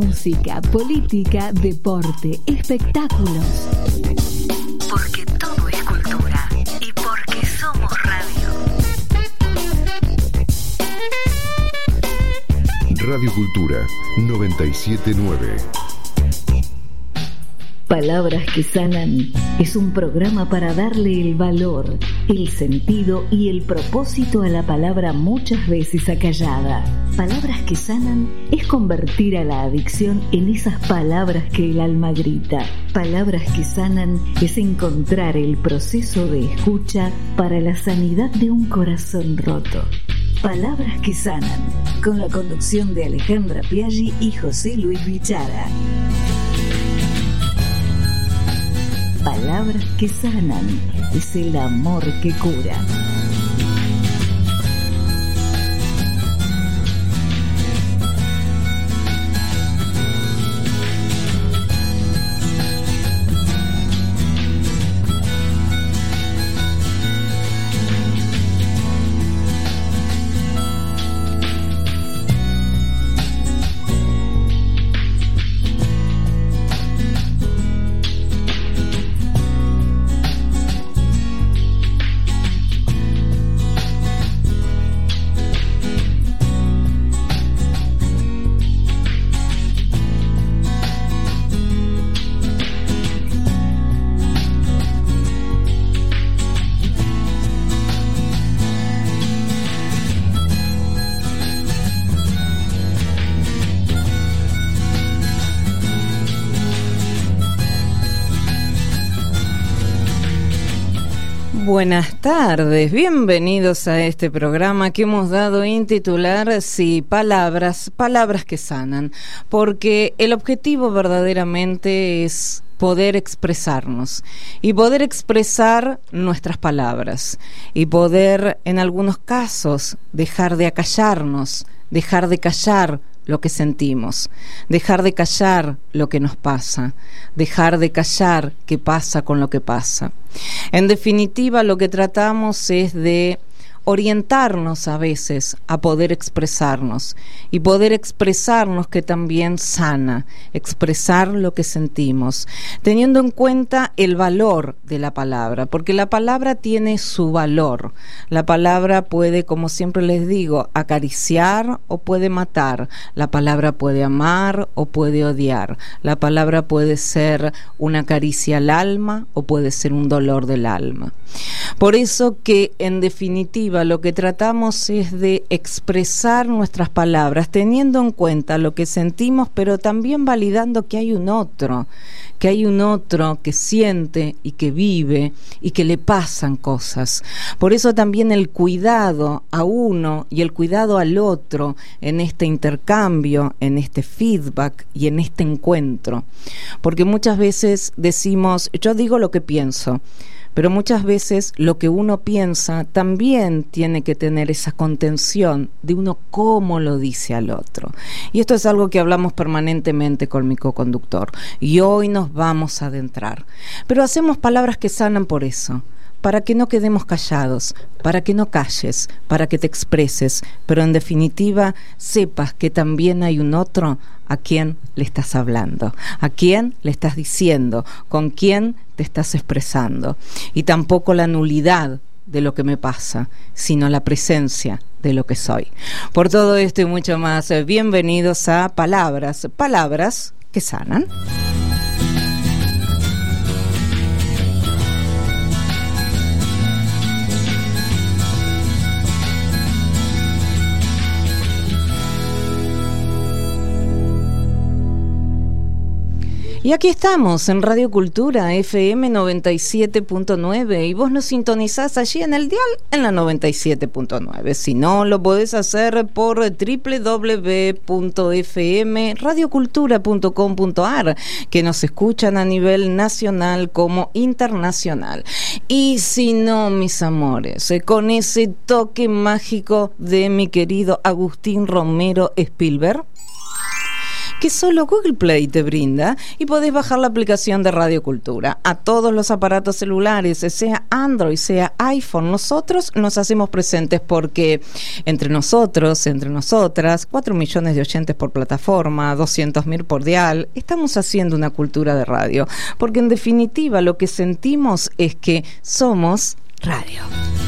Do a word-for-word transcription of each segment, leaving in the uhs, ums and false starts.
música, política, deporte, espectáculos. Porque todo es cultura y porque somos radio. Radio Cultura noventa y siete punto nueve. Palabras que sanan es un programa para darle el valor, el sentido y el propósito a la palabra muchas veces acallada. Palabras que sanan es convertir a la adicción en esas palabras que el alma grita. Palabras que sanan es encontrar el proceso de escucha para la sanidad de un corazón roto. Palabras que sanan, con la conducción de Alejandra Piaggi y José Luis Bichara. Palabras que sanan, es el amor que cura. Buenas tardes, bienvenidos a este programa que hemos dado en titular sí, palabras, palabras que sanan, porque el objetivo verdaderamente es poder expresarnos y poder expresar nuestras palabras y poder en algunos casos dejar de acallarnos, dejar de callar lo que sentimos, dejar de callar lo que nos pasa, dejar de callar qué pasa con lo que pasa. En definitiva, lo que tratamos es de orientarnos a veces a poder expresarnos y poder expresarnos que también sana, expresar lo que sentimos, teniendo en cuenta el valor de la palabra, porque la palabra tiene su valor. La palabra puede, como siempre les digo, acariciar o puede matar. La palabra puede amar o puede odiar. La palabra puede ser una caricia al alma o puede ser un dolor del alma. Por eso que, en definitiva, lo que tratamos es de expresar nuestras palabras teniendo en cuenta lo que sentimos, pero también validando que hay un otro, que hay un otro que siente y que vive y que le pasan cosas. Por eso también el cuidado a uno y el cuidado al otro en este intercambio, en este feedback y en este encuentro. Porque muchas veces decimos, yo digo lo que pienso, pero muchas veces lo que uno piensa también tiene que tener esa contención de uno cómo lo dice al otro. Y esto es algo que hablamos permanentemente con mi coconductor. Y hoy nos vamos a adentrar. Pero hacemos palabras que sanan por eso, para que no quedemos callados, para que no calles, para que te expreses, pero en definitiva sepas que también hay un otro a quien le estás hablando, a quien le estás diciendo, con quién te estás expresando. Y tampoco la nulidad de lo que me pasa, sino la presencia de lo que soy. Por todo esto y mucho más, bienvenidos a Palabras, Palabras que sanan. Y aquí estamos en Radio Cultura F M noventa y siete punto nueve y vos nos sintonizás allí en el dial en la noventa y siete punto nueve. Si no, lo podés hacer por doble u doble u doble u punto f m radio cultura punto com punto a r, que nos escuchan a nivel nacional como internacional. Y si no, mis amores, con ese toque mágico de mi querido Agustín Romero Spielberg, que solo Google Play te brinda y podés bajar la aplicación de Radio Cultura a todos los aparatos celulares, sea Android, sea iPhone. Nosotros nos hacemos presentes porque entre nosotros, entre nosotras, cuatro millones de oyentes por plataforma, doscientos mil por dial, estamos haciendo una cultura de radio, porque en definitiva lo que sentimos es que somos radio.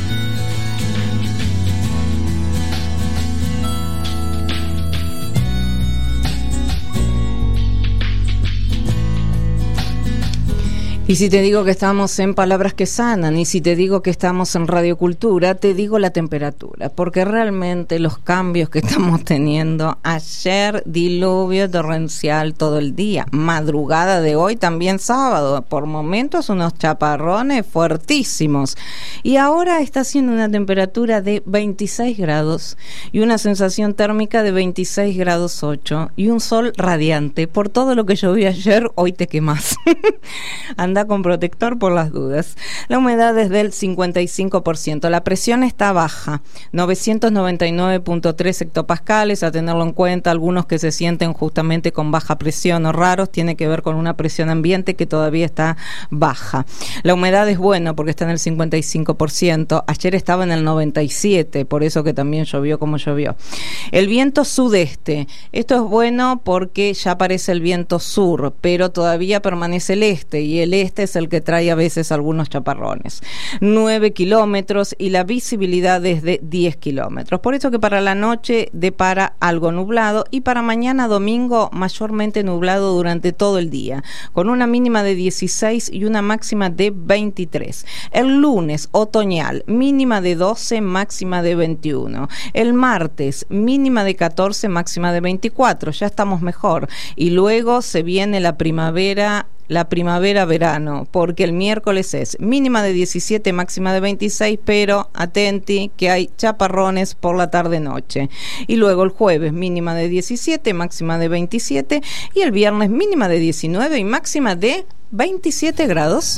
Y si te digo que estamos en Palabras que Sanan, y si te digo que estamos en Radio Cultura, te digo la temperatura, porque realmente los cambios que estamos teniendo, ayer diluvio torrencial todo el día, madrugada de hoy también sábado, por momentos unos chaparrones fuertísimos, y ahora está haciendo una temperatura de veintiséis grados y una sensación térmica de veintiséis grados ocho y un sol radiante. Por todo lo que llovió ayer, hoy te quemás. Anda con protector por las dudas. La humedad es del cincuenta y cinco por ciento. La presión está baja, novecientos noventa y nueve punto tres hectopascales, a tenerlo en cuenta. Algunos que se sienten justamente con baja presión o raros, tiene que ver con una presión ambiente que todavía está baja. La humedad es buena porque está en el cincuenta y cinco por ciento. Ayer estaba en el noventa y siete por ciento, por eso que también llovió como llovió. El viento sudeste. Esto es bueno porque ya aparece el viento sur, pero todavía permanece el este, y el este es el que trae a veces algunos chaparrones. nueve kilómetros y la visibilidad es de diez kilómetros. Por eso que para la noche depara algo nublado, y para mañana domingo mayormente nublado durante todo el día, con una mínima de dieciséis y una máxima de veintitrés. El lunes otoñal, mínima de doce, máxima de veintiuno. El martes, mínima de catorce, máxima de veinticuatro. Ya estamos mejor. Y luego se viene la primavera la primavera-verano, porque el miércoles es mínima de diecisiete, máxima de veintiséis, pero atenti que hay chaparrones por la tarde-noche. Y luego el jueves mínima de diecisiete, máxima de veintisiete, y el viernes mínima de diecinueve y máxima de veintisiete grados.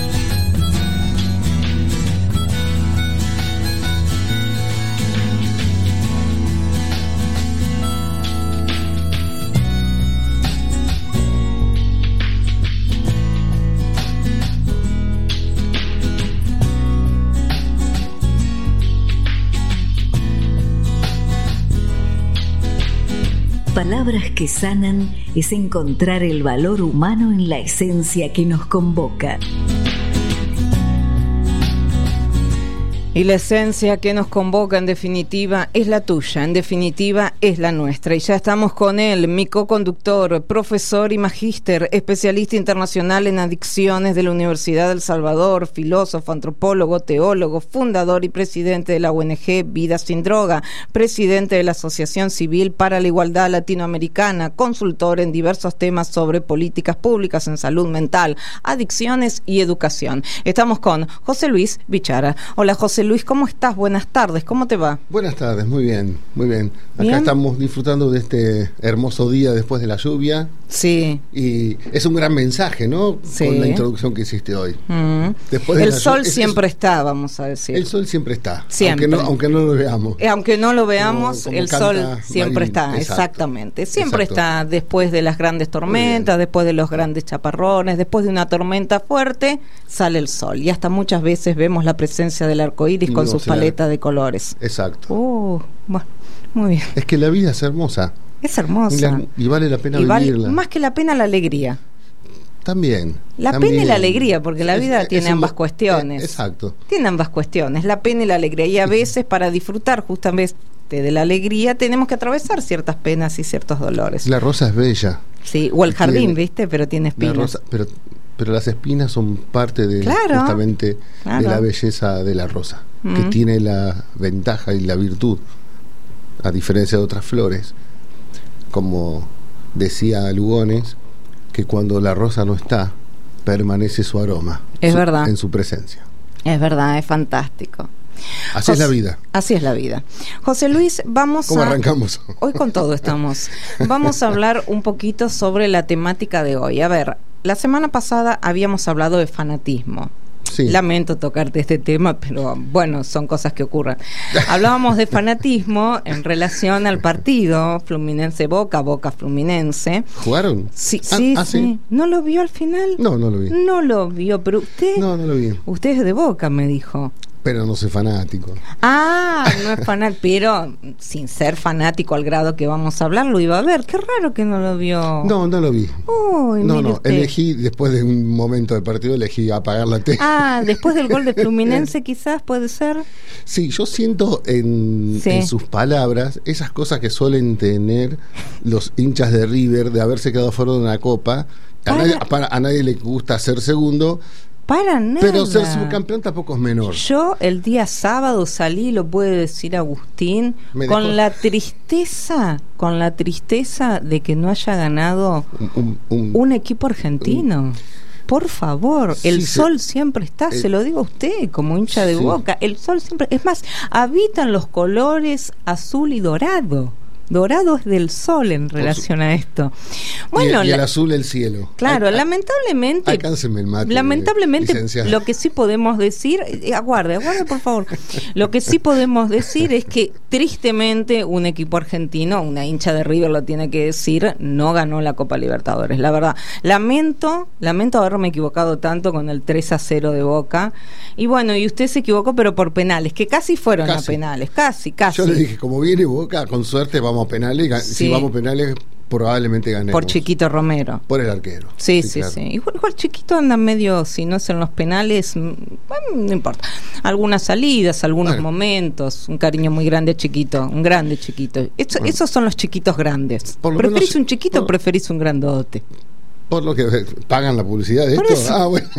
Palabras que sanan es encontrar el valor humano en la esencia que nos convoca. Y la esencia que nos convoca, en definitiva, es la tuya, en definitiva, es la nuestra. Y ya estamos con él, mi co-conductor, profesor y magíster, especialista internacional en adicciones de la Universidad del Salvador, filósofo, antropólogo, teólogo, fundador y presidente de la O N G Vida Sin Droga, presidente de la Asociación Civil para la Igualdad Latinoamericana, consultor en diversos temas sobre políticas públicas en salud mental, adicciones y educación. Estamos con José Luis Bichara. Hola, José Luis, ¿cómo estás? Buenas tardes, ¿cómo te va? Buenas tardes, muy bien, muy bien. Acá ¿Bien? Estamos disfrutando de este hermoso día después de la lluvia. Sí. Y es un gran mensaje, ¿no? Sí. Con la introducción que hiciste hoy. Mm. Después de el la sol lluvia, siempre es, está, vamos a decir. El sol siempre está, Siempre. Aunque, no, aunque no lo veamos. Eh, aunque no lo veamos, Como- como el canta sol siempre Marilyn. está, Exacto. exactamente. Siempre Exacto. está después de las grandes tormentas, después de los grandes chaparrones, después de una tormenta fuerte, sale el sol. Y hasta muchas veces vemos la presencia del arco iris Y con no sus se la- paletas de colores. Exacto. Uh, bueno, muy bien. Es que la vida es hermosa. Es Y, hermosa. la- y vale la pena Y vale vivirla. más que la pena la alegría. También. La también. pena y la alegría, porque la Es- vida es tiene un- ambas cuestiones. eh, Exacto. Tiene ambas cuestiones, la pena y la alegría. Y a veces para disfrutar justamente de la alegría tenemos que atravesar ciertas penas y ciertos dolores. La rosa es bella. Sí, o el jardín, Tiene- ¿viste? Pero tiene La espinas. rosa, pero, pero las espinas son parte de Claro, justamente claro. de la belleza de la rosa, Mm. que tiene la ventaja y la virtud, a diferencia de otras flores, como decía Lugones, que cuando la rosa no está, permanece su aroma. Es su- verdad. En su presencia. Es verdad, es fantástico. Así es José- la vida. Así es la vida. José Luis, vamos ¿Cómo a... arrancamos? Hoy con todo estamos. Vamos a hablar un poquito sobre la temática de hoy. A ver, la semana pasada habíamos hablado de fanatismo. sí. Lamento tocarte este tema, pero bueno, son cosas que ocurren. Hablábamos de fanatismo en relación al partido Fluminense-Boca, Boca-Fluminense. ¿Jugaron? Sí, ah, sí, ah, sí, sí. ¿No lo vio al final? No, no lo vi. No lo vio, pero usted... No, no lo vi. Usted es de Boca, me dijo. Pero no soy fanático. Ah, no es fanático, pero sin ser fanático al grado que vamos a hablar, lo iba a ver. Qué raro que no lo vio. No, no lo vi. Uy, no, mire no, usted. elegí, después de un momento del partido, elegí apagar la tele. Ah, después del gol de Fluminense quizás, ¿puede ser? Sí, yo siento en, Sí. en sus palabras esas cosas que suelen tener los hinchas de River de haberse quedado fuera de una copa. A Para- nadie, para- a nadie le gusta ser segundo, Para nada. pero ser subcampeón tampoco es menor. Yo el día sábado salí, lo puede decir Agustín, Me con dejó- la tristeza, con la tristeza de que no haya ganado Un, un- un- un equipo argentino. Por favor, Sí, el se- sol siempre está, eh, se lo digo a usted como hincha de sí. Boca, el sol siempre, es más, habitan los colores azul y dorado. Dorado es del sol en relación a esto. Bueno, y, y el la- azul el cielo. claro, Ay, ay, lamentablemente, alcánceme el mate, lamentablemente licenciada. lo que sí podemos decir, eh, aguarde, aguarde por favor, lo que sí podemos decir es que tristemente un equipo argentino, una hincha de River lo tiene que decir, no ganó la Copa Libertadores, la verdad. Lamento, lamento haberme equivocado tanto con el tres a cero de Boca, y bueno, y usted se equivocó pero por penales, que casi fueron Casi. a penales, casi, casi. Yo le dije, como viene Boca, con suerte vamos a penales. ga- Sí. Si vamos a penales, probablemente ganemos. Por Chiquito Romero. Por el arquero. Sí, sí, sí. claro. Igual, igual Chiquito anda medio, si no es en los penales, mm, bueno, no importa. Algunas salidas, algunos Bueno. momentos, un cariño muy grande a Chiquito, un grande Chiquito. Eso- Bueno. Esos son los chiquitos grandes. Por lo ¿Preferís menos- un chiquito o por- preferís un grandote? Por lo que pagan la publicidad de Por esto. eso. Ah, bueno.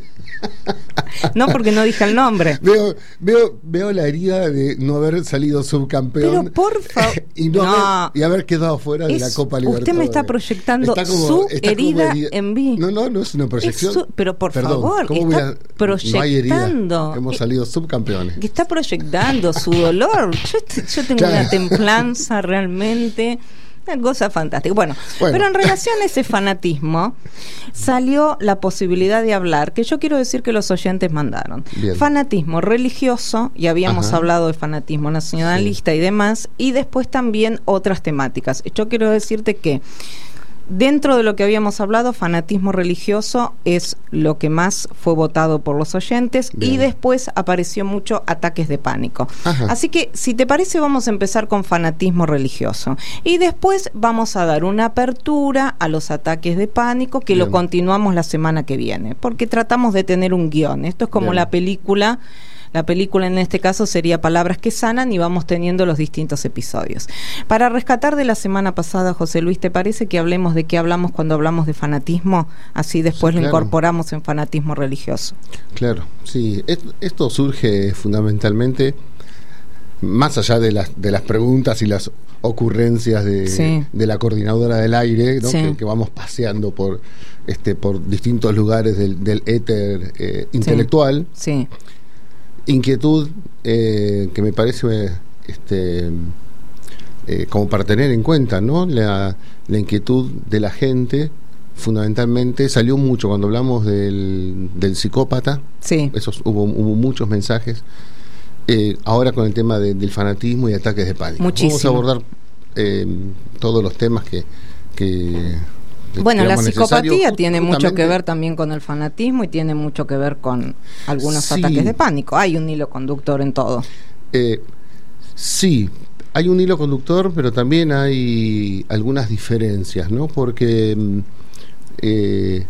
No, porque no dije el nombre. Veo, veo, veo la herida de no haber salido subcampeón. Pero por favor. y, no No. haber, y haber quedado fuera de la Es- Copa usted Libertadores. me está proyectando Está como- su está como herida en mí. No, no, no es una proyección. Es su- pero por Perdón, favor, ¿cómo voy está a- No hay herida. proyectando. Hemos salido subcampeones. Que está proyectando su dolor. Yo, est- yo tengo Claro. una templanza realmente, una cosa fantástica. Bueno, Bueno. pero en relación a ese fanatismo, salió la posibilidad de hablar, que yo quiero decir que los oyentes mandaron. Bien. Fanatismo religioso, y habíamos Ajá. hablado de fanatismo nacionalista y demás, y después también otras temáticas. Yo quiero decirte que dentro de lo que habíamos hablado, fanatismo religioso es lo que más fue votado por los oyentes. Bien. Y después apareció mucho ataques de pánico. Ajá. Así que, si te parece, vamos a empezar con fanatismo religioso. Y después vamos a dar una apertura a los ataques de pánico, que Bien. lo continuamos la semana que viene, porque tratamos de tener un guión. Esto es como Bien. la película. La película en este caso sería Palabras que Sanan, y vamos teniendo los distintos episodios. Para rescatar de la semana pasada, José Luis, ¿te parece que hablemos de qué hablamos cuando hablamos de fanatismo? Así después Sí, lo claro. incorporamos en fanatismo religioso. Claro, sí. Es- Esto surge fundamentalmente, más allá de las, de las preguntas y las ocurrencias de, Sí. de la coordinadora del aire, ¿no? Sí. que, que vamos paseando por, este, por distintos lugares del, del éter eh, intelectual. Sí, Inquietud eh, que me parece este, eh, como para tener en cuenta, ¿no? La, la inquietud de la gente, fundamentalmente, salió mucho cuando hablamos del, del psicópata. sí. Esos, hubo, hubo muchos mensajes. Eh, ahora con el tema de- del fanatismo y ataques de pánico. Muchísimo. Vamos a abordar eh, todos los temas que... que que Bueno, la creamos necesario, psicopatía ju- tiene mucho que justamente- ver también con el fanatismo, y tiene mucho que ver con algunos Sí. ataques de pánico. Hay un hilo conductor en todo. Eh, sí, hay un hilo conductor, pero también hay algunas diferencias, ¿no? Porque mm, eh,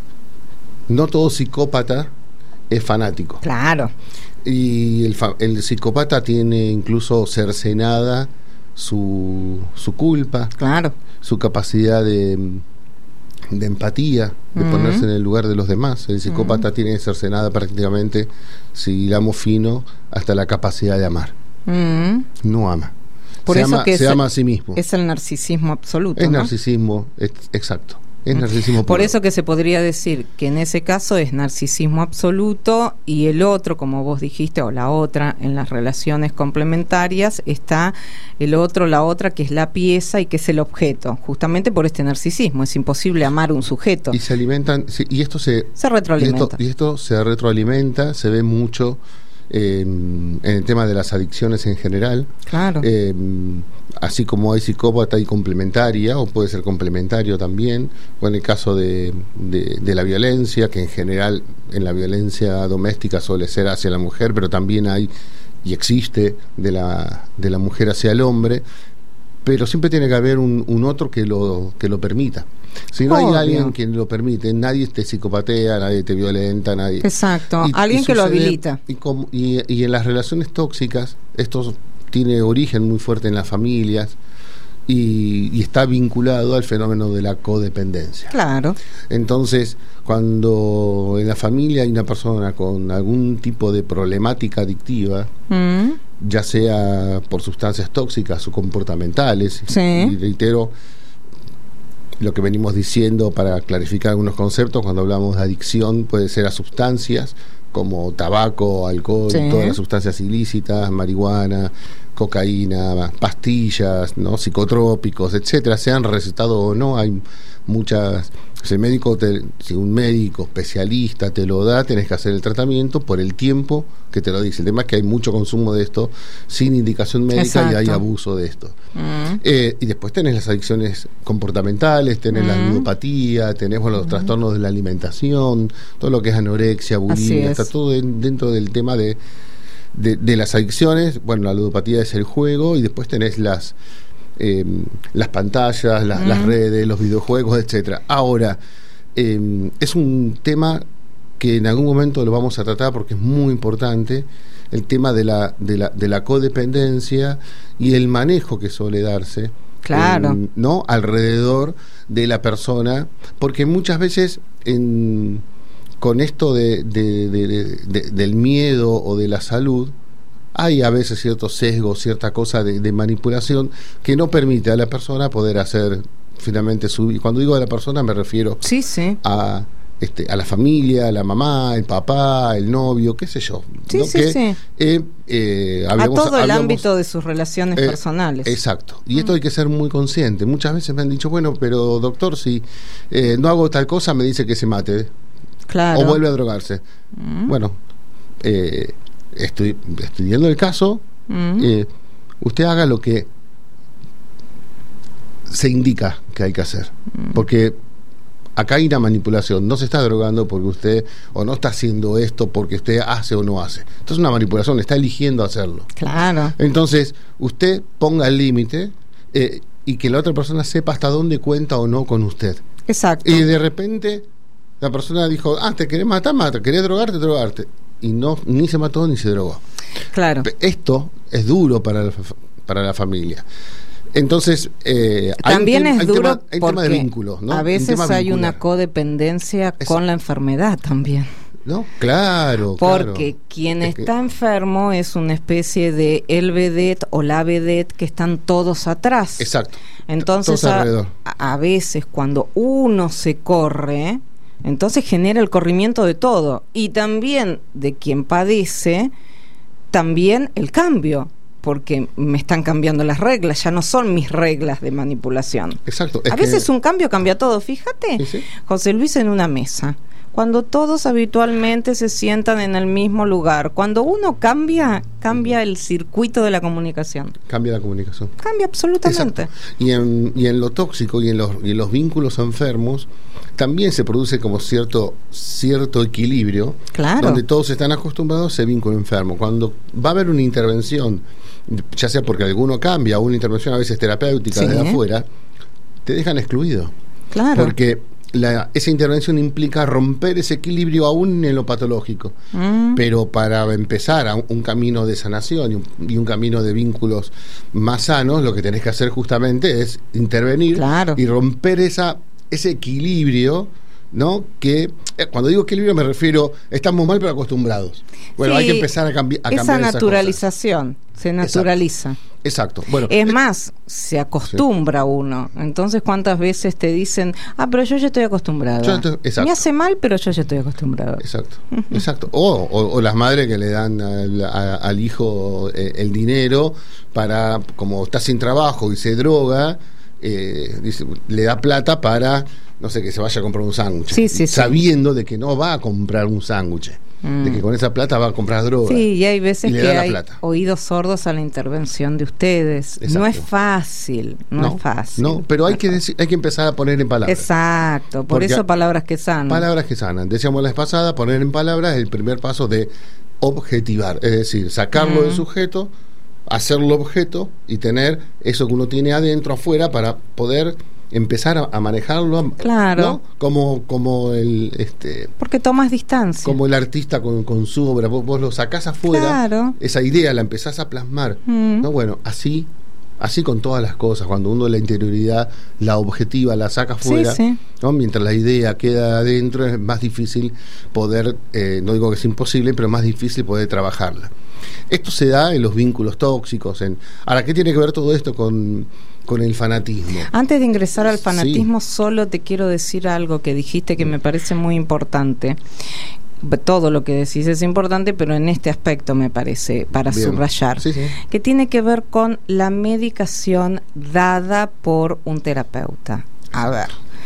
no todo psicópata es fanático. Claro. Y el, fa- el psicópata tiene incluso cercenada su, su culpa, Claro. su capacidad de, de empatía, de Mm. ponerse en el lugar de los demás. El psicópata tiene cercenada prácticamente, si hilamos fino, hasta la capacidad de amar. Mm. No ama. Por se eso ama, que se es, ama a sí mismo. es el narcisismo absoluto. Es ¿no? narcisismo, es- exacto. Es narcisismo puro. Por eso que se podría decir que en ese caso es narcisismo absoluto y el otro, como vos dijiste, o la otra, en las relaciones complementarias está el otro, la otra, que es la pieza y que es el objeto, justamente por este narcisismo. Es imposible amar un sujeto. Y se alimentan, sí, y esto se, se retroalimenta. Y esto, y esto se retroalimenta, se ve mucho eh, en el tema de las adicciones en general. Claro. Eh, así como hay psicópata y complementaria, o puede ser complementario también, o en el caso de, de, de la violencia, que en general en la violencia doméstica suele ser hacia la mujer, pero también hay y existe de la, de la mujer hacia el hombre, pero siempre tiene que haber un, un otro que lo, que lo permita. Si no Obvio. Hay alguien que lo permite, nadie te psicopatea, nadie te violenta, nadie... Exacto, y, alguien y que lo sucede, habilita. Y, como, y, y en las relaciones tóxicas, esto tiene origen muy fuerte en las familias y, y está vinculado al fenómeno de la codependencia. Claro. Entonces, cuando en la familia hay una persona con algún tipo de problemática adictiva, Mm. ya sea por sustancias tóxicas o comportamentales, Sí. y reitero lo que venimos diciendo para clarificar algunos conceptos, cuando hablamos de adicción puede ser a sustancias como tabaco, alcohol, Sí. todas las sustancias ilícitas, marihuana, cocaína, pastillas, ¿no? Psicotrópicos, etcétera, sean recetados o no. Hay muchas, si el médico te, si un médico especialista te lo da, tenés que hacer el tratamiento por el tiempo que te lo dice. El tema es que hay mucho consumo de esto sin indicación médica. Exacto. Y hay abuso de esto. Mm. Eh, y después tenés las adicciones comportamentales, tenés mm. la ludopatía, tenés bueno, los mm. trastornos de la alimentación, todo lo que es anorexia, bulimia, está todo en, dentro del tema de, de, de las adicciones. Bueno, la ludopatía es el juego y después tenés las eh, las pantallas, la, mm. las redes, los videojuegos, etcétera. Ahora, eh, es un tema que en algún momento lo vamos a tratar porque es muy importante, el tema de la, de la, de la codependencia y el manejo que suele darse, claro, en, ¿no? alrededor de la persona, porque muchas veces en, con esto de, de, de, de, de, del miedo o de la salud, hay a veces cierto sesgo, cierta cosa de, de manipulación que no permite a la persona poder hacer finalmente su... Y cuando digo a la persona me refiero sí, sí. a... Este, a la familia, a la mamá, el papá, el novio, qué sé yo. Sí, ¿no? sí, que, sí. Eh, eh, hablamos, a todo el hablamos, ámbito de sus relaciones eh, personales. Exacto. Y mm. esto hay que ser muy consciente. Muchas veces me han dicho, bueno, pero doctor, si eh, no hago tal cosa, me dice que se mate. Claro. O vuelve a drogarse. Mm. Bueno, eh, estoy estudiando el caso. Mm. Eh, usted haga lo que se indica que hay que hacer. Mm. Porque acá hay una manipulación, no se está drogando porque usted, o no está haciendo esto porque usted hace o no hace. Esto es una manipulación, está eligiendo hacerlo. Claro. Entonces, usted ponga el límite eh, y que la otra persona sepa hasta dónde cuenta o no con usted. Exacto. Y de repente, la persona dijo, ah, te querés matar, mata, querés drogarte, drogarte. Y no, ni se mató ni se drogó. Claro. Esto es duro para la, para la familia. Entonces, eh, también hay es hay duro tema, hay porque tema de vínculos, ¿no? A veces hay vincular. Una codependencia es, con la enfermedad también. ¿No? Claro. Porque claro. quien es está que... enfermo es una especie de el vedette o la vedette que están todos atrás. Exacto. Entonces, todos alrededor. A, a veces cuando uno se corre, entonces genera el corrimiento de todo. Y también de quien padece, también el cambio. Porque me están cambiando las reglas, ya no son mis reglas de manipulación. Exacto. A veces un cambio cambia todo. Fíjate, ¿sí, sí? José Luis, en una mesa, cuando todos habitualmente se sientan en el mismo lugar, cuando uno cambia, cambia el circuito de la comunicación. Cambia la comunicación. Cambia absolutamente. Y en, y en lo tóxico y en los, y en los vínculos enfermos, también se produce como cierto cierto equilibrio, claro, donde todos están acostumbrados a ese vínculo enfermo. Cuando va a haber una intervención, ya sea porque alguno cambia, o una intervención a veces terapéutica, sí, desde afuera, te dejan excluido. Claro. Porque la, esa intervención implica romper ese equilibrio aún en lo patológico. Mm. Pero para empezar a un, un camino de sanación y un, y un camino de vínculos más sanos, lo que tenés que hacer justamente es intervenir, claro, y romper esa ese equilibrio ¿no? Que eh, cuando digo equilibrio me refiero, estamos mal pero acostumbrados. Bueno, sí, hay que empezar a, cambi a cambiar esa naturalización, se naturaliza. Exacto. Exacto. Bueno, es eh, más, se acostumbra sí. uno. Entonces, ¿cuántas veces te dicen, ah, pero yo ya estoy acostumbrada? Yo estoy, me hace mal, pero yo ya estoy acostumbrada. Exacto, exacto. O, o, o las madres que le dan al, a, al hijo eh, el dinero para, como está sin trabajo y se droga, eh, dice, le da plata para, no sé, que se vaya a comprar un sándwich. Sí, sí, sabiendo sí. de que no va a comprar un sándwich. De que con esa plata va a comprar droga. Sí, y hay veces y que hay plata. Oídos sordos a la intervención de ustedes. Exacto. No es fácil, no, no es fácil. No, pero hay que decir, hay que empezar a poner en palabras. Exacto, por Porque eso palabras que sanan. Palabras que sanan. Decíamos la vez pasada, poner en palabras es el primer paso de objetivar, es decir, sacarlo mm. del sujeto, hacerlo objeto y tener eso que uno tiene adentro, afuera, para poder empezar a, a manejarlo, claro, ¿no? Como, como el este porque tomas distancia. Como el artista con, con su obra, vos, vos lo sacás afuera, claro. esa idea la empezás a plasmar. Mm. ¿No? Bueno, así, así con todas las cosas, cuando uno la interioridad, la objetiva, la saca afuera, sí, sí. ¿no? Mientras la idea queda adentro, es más difícil poder, eh, no digo que es imposible, pero más difícil poder trabajarla. Esto se da en los vínculos tóxicos. En, ahora, ¿qué tiene que ver todo esto con con el fanatismo? Antes de ingresar al fanatismo, sí. solo te quiero decir algo que dijiste que me parece muy importante. Todo lo que decís es importante, pero en este aspecto me parece para Bien. subrayar, sí, sí. que tiene que ver con la medicación dada por un terapeuta. A ver,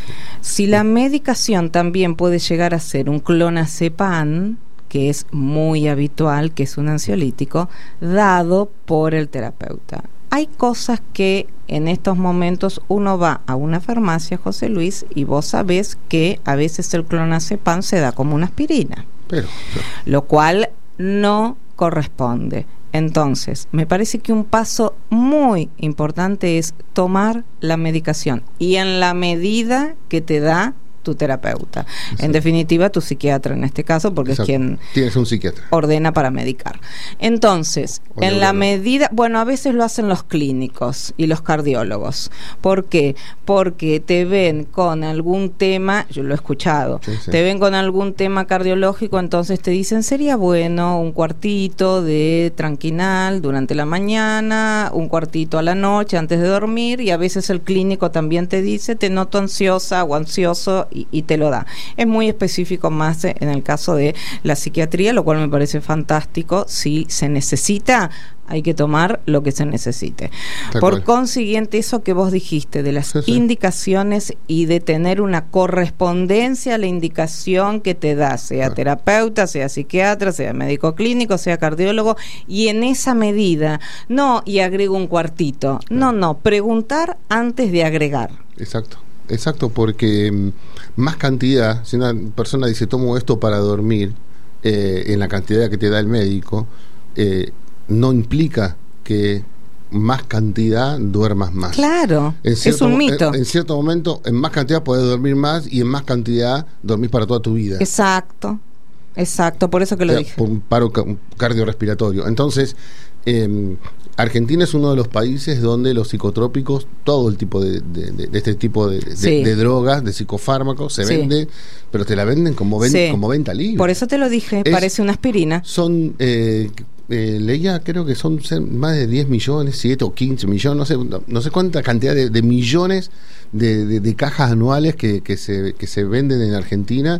si la medicación también puede llegar a ser un clonazepam, que es muy habitual, que es un ansiolítico, dado por el terapeuta. Hay cosas que en estos momentos uno va a una farmacia, José Luis, y vos sabés que a veces el clonazepam se da como una aspirina, pero, pero. lo cual no corresponde. Entonces, me parece que un paso muy importante es tomar la medicación y en la medida que te da tu terapeuta. Exacto. En definitiva, tu psiquiatra en este caso, porque Exacto. es quien Tienes un psiquiatra. ordena para medicar. Entonces, o en la medida, bueno, a veces lo hacen los clínicos y los cardiólogos. ¿Por qué? Porque te ven con algún tema, yo lo he escuchado, sí, sí. te ven con algún tema cardiológico, entonces te dicen, sería bueno un cuartito de Tranquinal durante la mañana, un cuartito a la noche antes de dormir, y a veces el clínico también te dice, te noto ansiosa o ansioso, Y, y te lo da. Es muy específico más en el caso de la psiquiatría, lo cual me parece fantástico. Si se necesita, hay que tomar lo que se necesite. Tal Por cual. consiguiente, eso que vos dijiste de las sí, sí. indicaciones y de tener una correspondencia a la indicación que te da, sea terapeuta, sea psiquiatra, sea médico clínico, sea cardiólogo, y en esa medida, no, y agrego un cuartito, no, no, preguntar antes de agregar. Exacto. Exacto, porque más cantidad, si una persona dice tomo esto para dormir, eh, en la cantidad que te da el médico, eh, no implica que más cantidad duermas más. Claro, es un mito. En, en cierto momento, en más cantidad podés dormir más y en más cantidad dormís para toda tu vida. Exacto, exacto, por eso que lo o sea, dije. Por un paro cardiorrespiratorio. Entonces, eh, Argentina es uno de los países donde los psicotrópicos, todo el tipo de, de, de, de este tipo de, de, sí. de drogas, de psicofármacos, se sí. vende, pero te la venden como, ven, sí. como venta libre. Por eso te lo dije, es, parece una aspirina. Son, eh, eh, leía, creo que son más de diez millones, siete o quince millones, no sé, no, no sé cuánta cantidad de, de millones de, de, de cajas anuales que, que, se, que se venden en Argentina.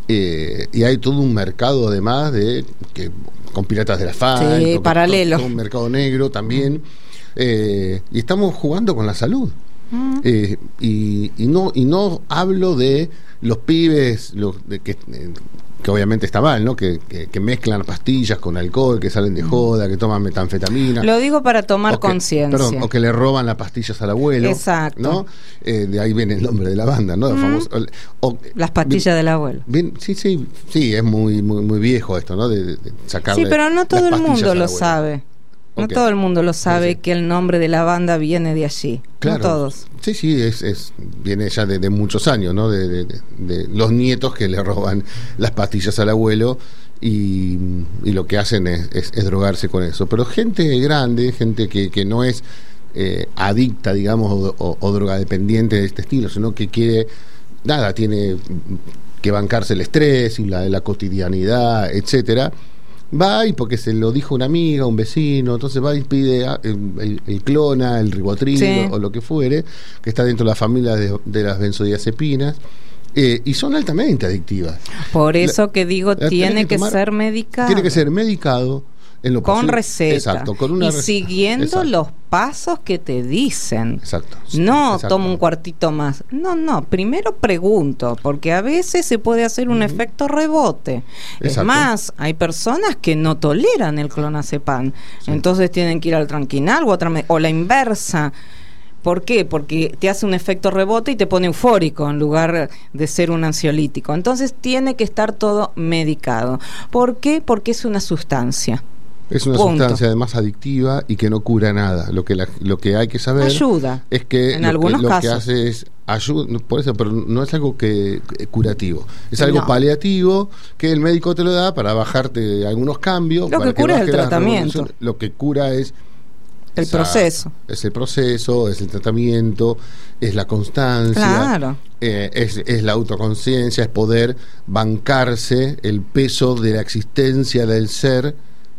Eh, y hay todo un mercado además de que con piratas del asfalto, sí, paralelo, todo un mercado negro también, eh, y estamos jugando con la salud. Uh-huh. eh, y, y no y no hablo de los pibes los de que, eh, que obviamente está mal, ¿no? Que, que, que mezclan pastillas con alcohol, que salen de joda, que toman metanfetamina. Lo digo para tomar conciencia. Perdón, o que le roban las pastillas al abuelo. Exacto. ¿No? Eh, de ahí viene el nombre de la banda, ¿no? Mm. Famoso, o, las pastillas bien, del abuelo. Bien, sí, sí, sí, es muy muy muy viejo esto, ¿no? De, de sacarle. Sí, pero no todo el mundo lo sabe. No okay. todo el mundo lo sabe, sí, sí. que el nombre de la banda viene de allí. Claro. No todos. Sí, sí, es, es viene ya de, de muchos años, ¿no? De, de, de, de los nietos que le roban las pastillas al abuelo y, y lo que hacen es, es, es drogarse con eso. Pero gente grande, gente que, que no es eh, adicta, digamos, o, o, o drogadependiente de este estilo, sino que quiere, nada, tiene que bancarse el estrés y la, la cotidianidad, etcétera, va y porque se lo dijo una amiga, un vecino, entonces va y pide el, el, el Clona, el Rivotril, sí, o, o lo que fuere, que está dentro de la familia de, de las benzodiazepinas. Eh, y son altamente adictivas. Por eso la, que digo, tiene que, tomar, que ser medicado. Tiene que ser medicado en lo con posible. receta. Exacto, con una y receta. Siguiendo Exacto. los pasos que te dicen. Exacto. No Exacto. Toma un cuartito más. No, no, primero pregunto, porque a veces se puede hacer un uh-huh. efecto rebote. Exacto. Es más, hay personas que no toleran el clonazepam, sí. entonces tienen que ir al Tranquinal o, otra, o la inversa. ¿Por qué? Porque te hace un efecto rebote y te pone eufórico en lugar de ser un ansiolítico. Entonces tiene que estar todo medicado. ¿Por qué? Porque es una sustancia. Es una Punto. Sustancia además adictiva y que no cura nada. Lo que la, lo que hay que saber ayuda es que en lo, algunos que, lo casos. que hace es ayuda, por eso, pero no es algo que, que curativo. Es algo no. paliativo que el médico te lo da para bajarte algunos cambios. Lo para que cura que es el tratamiento. Lo que cura es el esa, proceso. Es el proceso, es el tratamiento, es la constancia, claro. eh, es, es la autoconciencia, es poder bancarse el peso de la existencia del ser,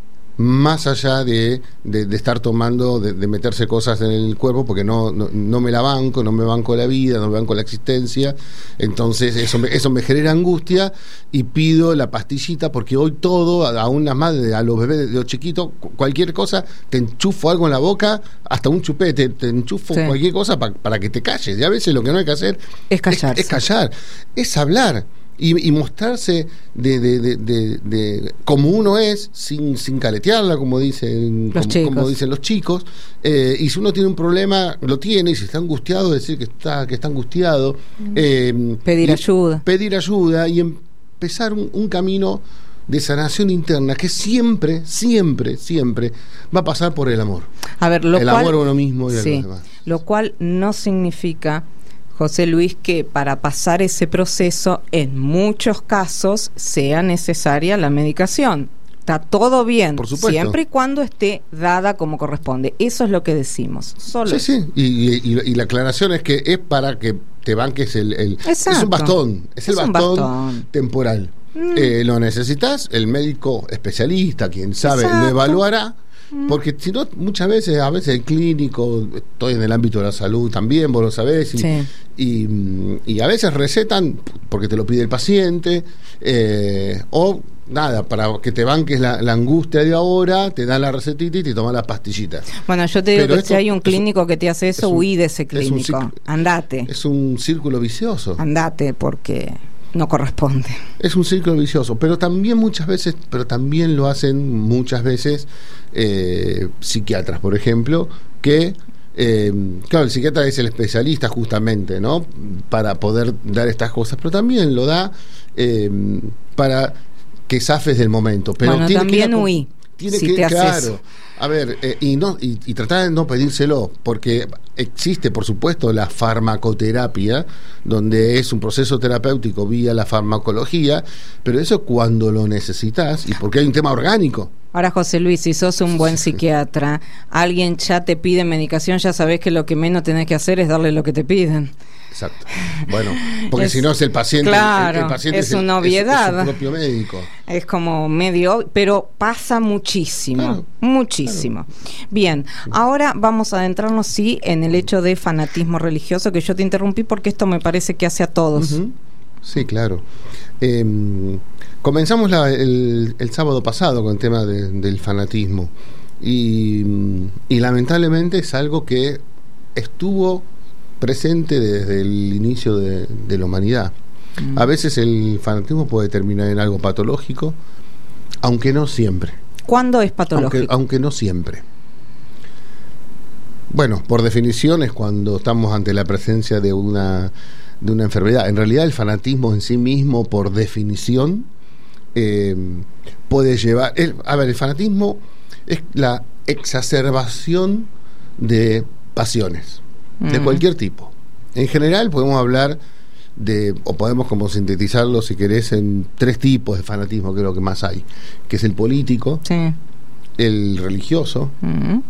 más allá de, de, de estar tomando, de, de meterse cosas en el cuerpo, porque no, no, no me la banco, no me banco la vida, no me banco la existencia. Entonces eso me, eso me genera angustia y pido la pastillita, porque hoy todo, aún las madres, a los bebés de los chiquitos, cualquier cosa, te enchufo algo en la boca, hasta un chupete, te enchufo sí. cualquier cosa pa, para que te calles. Y a veces lo que no hay que hacer es callarse. Es, es callar, es hablar. Y, y mostrarse de, de, de, de, de como uno es, sin, sin caretearla, como dicen los como, chicos. como dicen los chicos. Eh, y si uno tiene un problema, lo tiene, y si está angustiado, decir que está, que está angustiado. Eh, pedir ayuda. Pedir ayuda y empezar un, un camino de sanación interna que siempre, siempre, siempre va a pasar por el amor. A ver, lo el cual, amor a uno mismo y a sí, los demás. Lo cual no significa, José Luis, que para pasar ese proceso en muchos casos sea necesaria la medicación. Está todo bien, por supuesto, siempre y cuando esté dada como corresponde. Eso es lo que decimos. Solo sí, sí, y, y, y la aclaración es que es para que te banques el... el es un bastón, es, es el bastón, bastón temporal. Mm. Eh, lo necesitas, el médico especialista, quien sabe, exacto, lo evaluará. Porque si no, muchas veces, a veces el clínico, estoy en el ámbito de la salud también, vos lo sabés, y, sí. y, y a veces recetan porque te lo pide el paciente, eh, o nada, para que te banques la, la angustia de ahora, te dan la recetita y te toman las pastillitas. Bueno, yo te digo Pero que si hay un clínico un, que te hace eso, un, huí de ese clínico, es un, andate. Es un círculo vicioso. Andate, porque no corresponde. Es un círculo vicioso, pero también muchas veces, pero también lo hacen muchas veces eh, psiquiatras, por ejemplo, que eh, claro, el psiquiatra es el especialista justamente, ¿no? Para poder dar estas cosas, pero también lo da eh, para que zafes del momento. Pero bueno, tiene también que huí. Tiene si que, te claro, haces. A ver, eh, y no y, y tratar de no pedírselo, porque existe, por supuesto, la farmacoterapia, donde es un proceso terapéutico vía la farmacología, pero eso cuando lo necesitas y porque hay un tema orgánico. Ahora, José Luis, si sos un buen sí. psiquiatra, alguien ya te pide medicación, ya sabés que lo que menos tenés que hacer es darle lo que te piden. Exacto. Bueno, porque es, si no es el paciente, claro, el, el paciente es, es, el, una obviedad. Es, es su propio médico. Es como medio, pero pasa muchísimo, claro, muchísimo. Claro. Bien, ahora vamos a adentrarnos sí en el hecho de fanatismo religioso, que yo te interrumpí porque esto me parece que hace a todos. Uh-huh. Sí, claro. Eh, comenzamos la, el, el sábado pasado con el tema de, del fanatismo y, y lamentablemente es algo que estuvo presente desde el inicio de, de la humanidad. Mm. A veces el fanatismo puede terminar en algo patológico, aunque no siempre. ¿Cuándo es patológico? Aunque, aunque no siempre. Bueno, por definición es cuando estamos ante la presencia de una, de una enfermedad. En realidad el fanatismo en sí mismo, por definición, eh, puede llevar... El, a ver, el fanatismo es la exacerbación de pasiones de cualquier tipo. En general podemos hablar de, o podemos como sintetizarlo si querés en tres tipos de fanatismo, que es lo que más hay, que es el político, sí, el religioso uh-huh.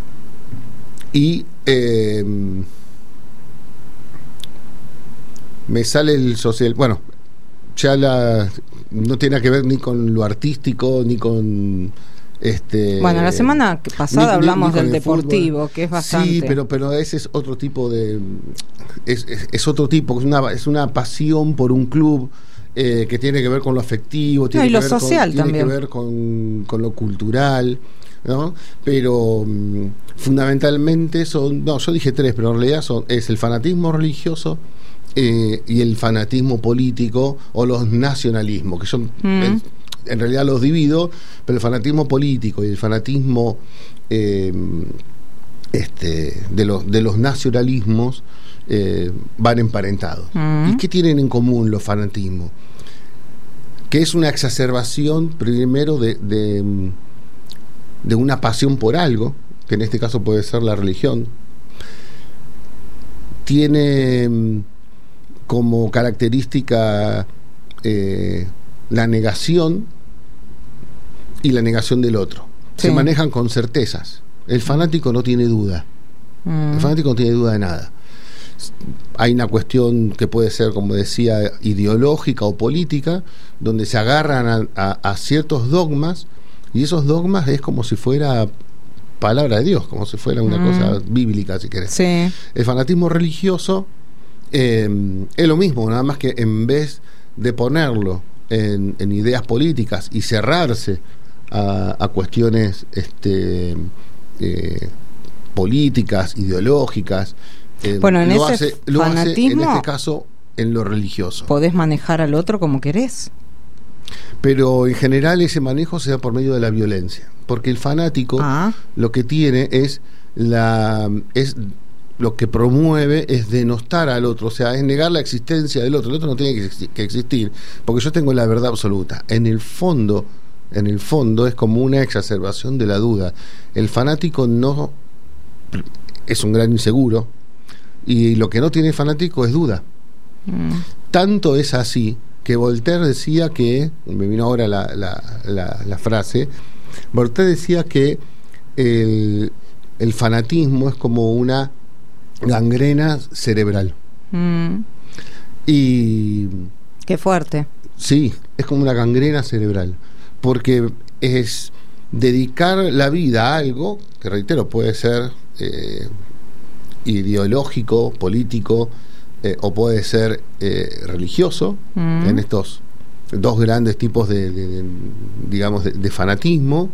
y eh, me sale el social, bueno, ya la no tiene que ver ni con lo artístico ni con este bueno, la semana pasada ni, hablamos ni, ni del deportivo, fútbol. Que es bastante. Sí, pero pero ese es otro tipo de es, es, es otro tipo, es una es una pasión por un club. Eh, que tiene que ver con lo afectivo, tiene, no, y que, lo ver social con, tiene también. que ver con, con lo cultural, ¿no? Pero um, fundamentalmente son, no, yo dije tres, pero en realidad son es el fanatismo religioso eh, y el fanatismo político o los nacionalismos, que son mm. en, en realidad los divido, pero el fanatismo político y el fanatismo eh, este, de los de los nacionalismos Eh, van emparentados. Mm. ¿Y qué tienen en común los fanatismos? Que es una exacerbación primero de, de, de una pasión por algo, que en este caso puede ser la religión. Tiene como característica eh, la negación y la negación del otro. Sí. Se manejan con certezas. El fanático no tiene duda. Mm. El fanático no tiene duda de nada. Hay una cuestión que puede ser, como decía, ideológica o política, donde se agarran a, a, a ciertos dogmas, y esos dogmas es como si fuera palabra de Dios, como si fuera una mm. cosa bíblica, si querés. Sí. El fanatismo religioso eh, es lo mismo, nada más que en vez de ponerlo en, en ideas políticas y cerrarse a, a cuestiones este, eh, políticas, ideológicas, Eh, bueno, en lo ese hace, lo fanatismo, hace, en este caso, en lo religioso. Podés manejar al otro como querés. Pero en general ese manejo se da por medio de la violencia, porque el fanático ah. lo que tiene es la es lo que promueve es denostar al otro, o sea, es negar la existencia del otro. El otro no tiene que, que existir, porque yo tengo la verdad absoluta. En el fondo, en el fondo es como una exacerbación de la duda. El fanático no es un gran inseguro. Y lo que no tiene fanático es duda. Mm. Tanto es así que Voltaire decía que, me vino ahora la, la, la, la frase, Voltaire decía que el, el fanatismo es como una gangrena cerebral. Mm. Y... Qué fuerte. Sí, es como una gangrena cerebral, porque es dedicar la vida a algo, que reitero, puede ser... Eh, ideológico, político eh, o puede ser eh, religioso, mm. en estos dos grandes tipos de, de, de digamos de, de fanatismo,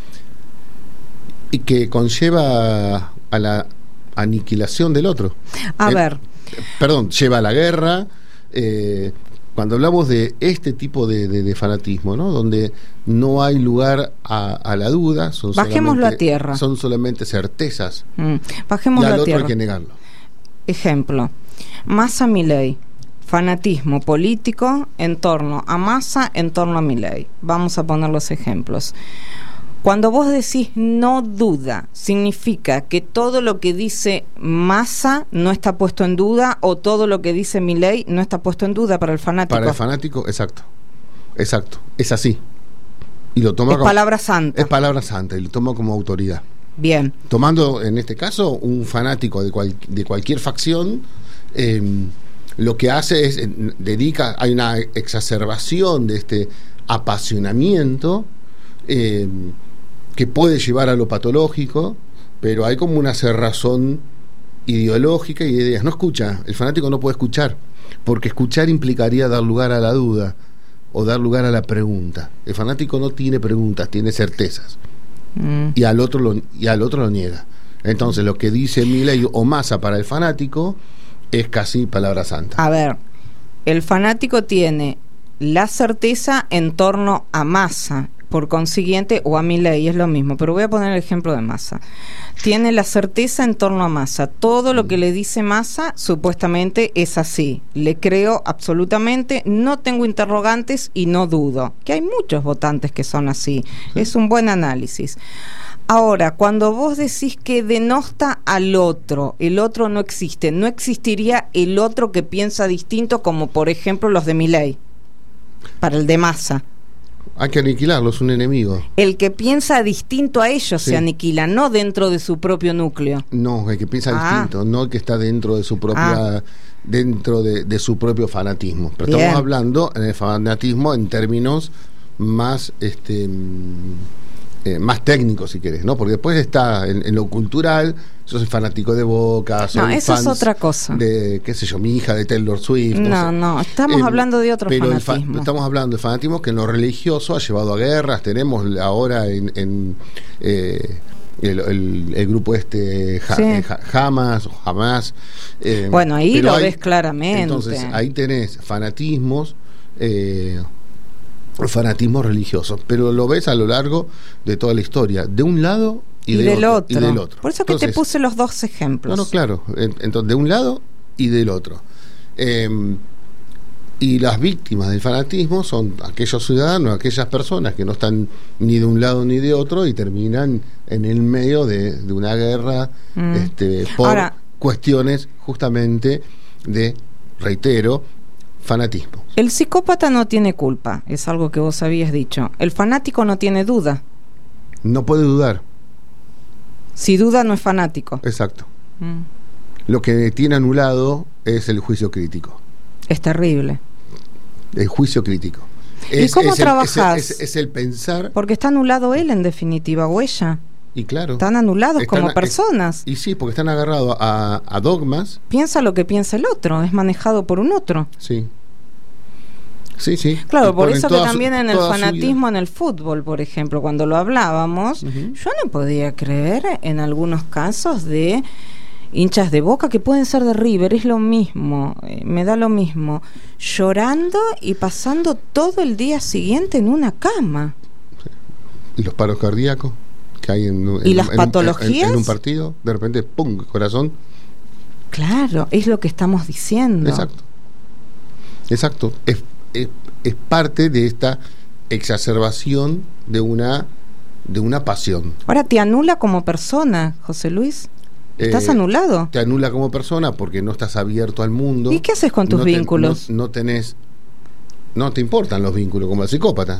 y que conlleva a la aniquilación del otro. A eh, ver, perdón, lleva a la guerra. Eh, cuando hablamos de este tipo de, de, de fanatismo, ¿no? Donde no hay lugar a, a la duda, son bajémoslo a tierra. Son solamente certezas. Mm. Bajémoslo y al a otro tierra. hay que negarlo. Ejemplo, Massa Milei, fanatismo político en torno a Massa, en torno a Milei. Vamos a poner los ejemplos. Cuando vos decís no duda, ¿significa que todo lo que dice Massa no está puesto en duda, o todo lo que dice Milei no está puesto en duda para el fanático? Para el fanático, exacto. Exacto. Es así. Y lo toma es como, palabra santa. Es palabra santa y lo toma como autoridad. Bien. Tomando, en este caso, un fanático de, cual, de cualquier facción, eh, lo que hace es, eh, dedica, hay una exacerbación de este apasionamiento, eh, que puede llevar a lo patológico, pero hay como una cerrazón ideológica y de ideas. No escucha, el fanático no puede escuchar, porque escuchar implicaría dar lugar a la duda o dar lugar a la pregunta. El fanático no tiene preguntas, tiene certezas. Mm. Y al otro lo, y al otro lo niega. Entonces lo que dice Milei o Massa para el fanático es casi palabra santa. A ver, el fanático tiene la certeza en torno a Massa, por consiguiente, o a Milei, es lo mismo, pero voy a poner el ejemplo de Massa. Tiene la certeza en torno a Massa. Todo lo que le dice Massa supuestamente es así. Le creo absolutamente, no tengo interrogantes y no dudo. Que hay muchos votantes que son así. Es un buen análisis. Ahora, cuando vos decís que denosta al otro, el otro no existe, no existiría el otro que piensa distinto, como por ejemplo los de Milei, para el de Massa. Hay que aniquilarlo, es un enemigo. El que piensa distinto a ellos Sí. se aniquila, no dentro de su propio núcleo. No, el que piensa Ah. distinto, no el que está dentro de su propia, Ah. dentro de, de su propio fanatismo. Pero Bien. estamos hablando en el fanatismo en términos más, este, eh, más técnicos, si querés, ¿no? Porque después está en, en lo cultural. Yo soy fanático de Boca, soy No, eso es fans otra cosa. de, qué sé yo, mi hija de Taylor Swift. No, sé. no, estamos Eh, hablando de otro pero el fa- fanatismo. estamos hablando de fanatismo que en lo religioso ha llevado a guerras. Tenemos ahora en, en eh, el, el- el grupo este ja, Sí. eh, ja- Hamas o Hamas. eh, Bueno, ahí pero lo hay- ves claramente. Entonces ahí tenés fanatismos. Eh, fanatismos religiosos, pero lo ves a lo largo de toda la historia, de un lado y, y, de del otro, otro. y del otro. Por eso que te Entonces, puse los dos ejemplos. no, no, claro. En- Entonces, de un lado y del otro. Eh, y las víctimas del fanatismo son aquellos ciudadanos, aquellas personas que no están ni de un lado ni de otro y terminan en el medio de, de una guerra Mm. este, por Ahora- cuestiones justamente de, reitero, fanatismo. El psicópata no tiene culpa, es algo que vos habías dicho. El fanático no tiene duda. No puede dudar, Si duda, no es fanático. exacto. Mm. Lo que tiene anulado es el juicio crítico. Es terrible. El juicio crítico. ¿Y Es, cómo es el- trabajás? es, el, es- es el pensar, Porque está anulado él, en definitiva, o ella. y claro. Están anulados Están como a- personas. Y sí, porque están agarrados a, a dogmas, Piensa lo que piensa el otro, es manejado por un otro. sí. Sí, sí. Claro, Y por ponen eso que toda su- también en el toda su fanatismo, en el fútbol, por ejemplo, cuando lo hablábamos, Ujú. yo no podía creer en algunos casos de hinchas de Boca que pueden ser de River, es lo mismo, eh, me da lo mismo, llorando y pasando todo el día siguiente en una cama. vida. Y los paros cardíacos que hay en, en- ¿Y las en un- patologías? En, en un partido, de repente, ¡pum!, corazón. Claro, es lo que estamos diciendo. Exacto. Exacto. Es, es, es parte de esta exacerbación de una, de una pasión. Ahora te anula como persona, José Luis. ¿Estás Eh, anulado? Te anula como persona porque no estás abierto al mundo. ¿Y qué haces con tus No te- vínculos? no, no tenés. No te importan los vínculos, como el psicópata.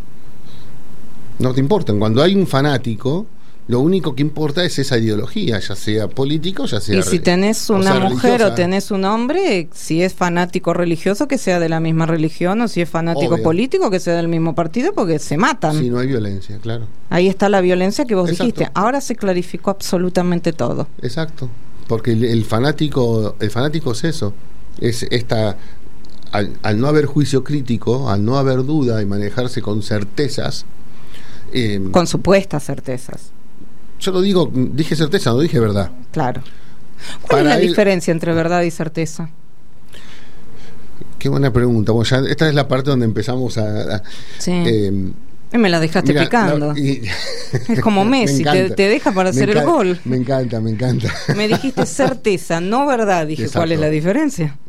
No te importan. Cuando hay un fanático, lo único que importa es esa ideología, ya sea político, ya sea. Y si re- tenés o una sea, mujer religiosa. o tenés un hombre, si es fanático religioso, que sea de la misma religión, o si es fanático Obvio. político, que sea del mismo partido, porque se matan. Sí, no hay violencia, claro. Ahí está la violencia que vos Exacto. dijiste. Ahora se clarificó absolutamente todo. Exacto. Porque el, el fanático, el fanático es eso. Es esta. Al, al no haber juicio crítico, al no haber duda y manejarse con certezas. eh, Con supuestas certezas. yo lo digo, dije certeza, no dije verdad. Claro. ¿Cuál Para es la él- diferencia entre verdad y certeza? Qué buena pregunta. Bueno, ya esta es la parte donde empezamos a. a- Sí. eh, Y me la dejaste mira, picando. no, y- Es como Me Messi, te, encanta. te deja para Me hacer el encanta, gol. Me encanta, me encanta. Me dijiste certeza, no verdad. Dije, Exacto. ¿cuál es la diferencia?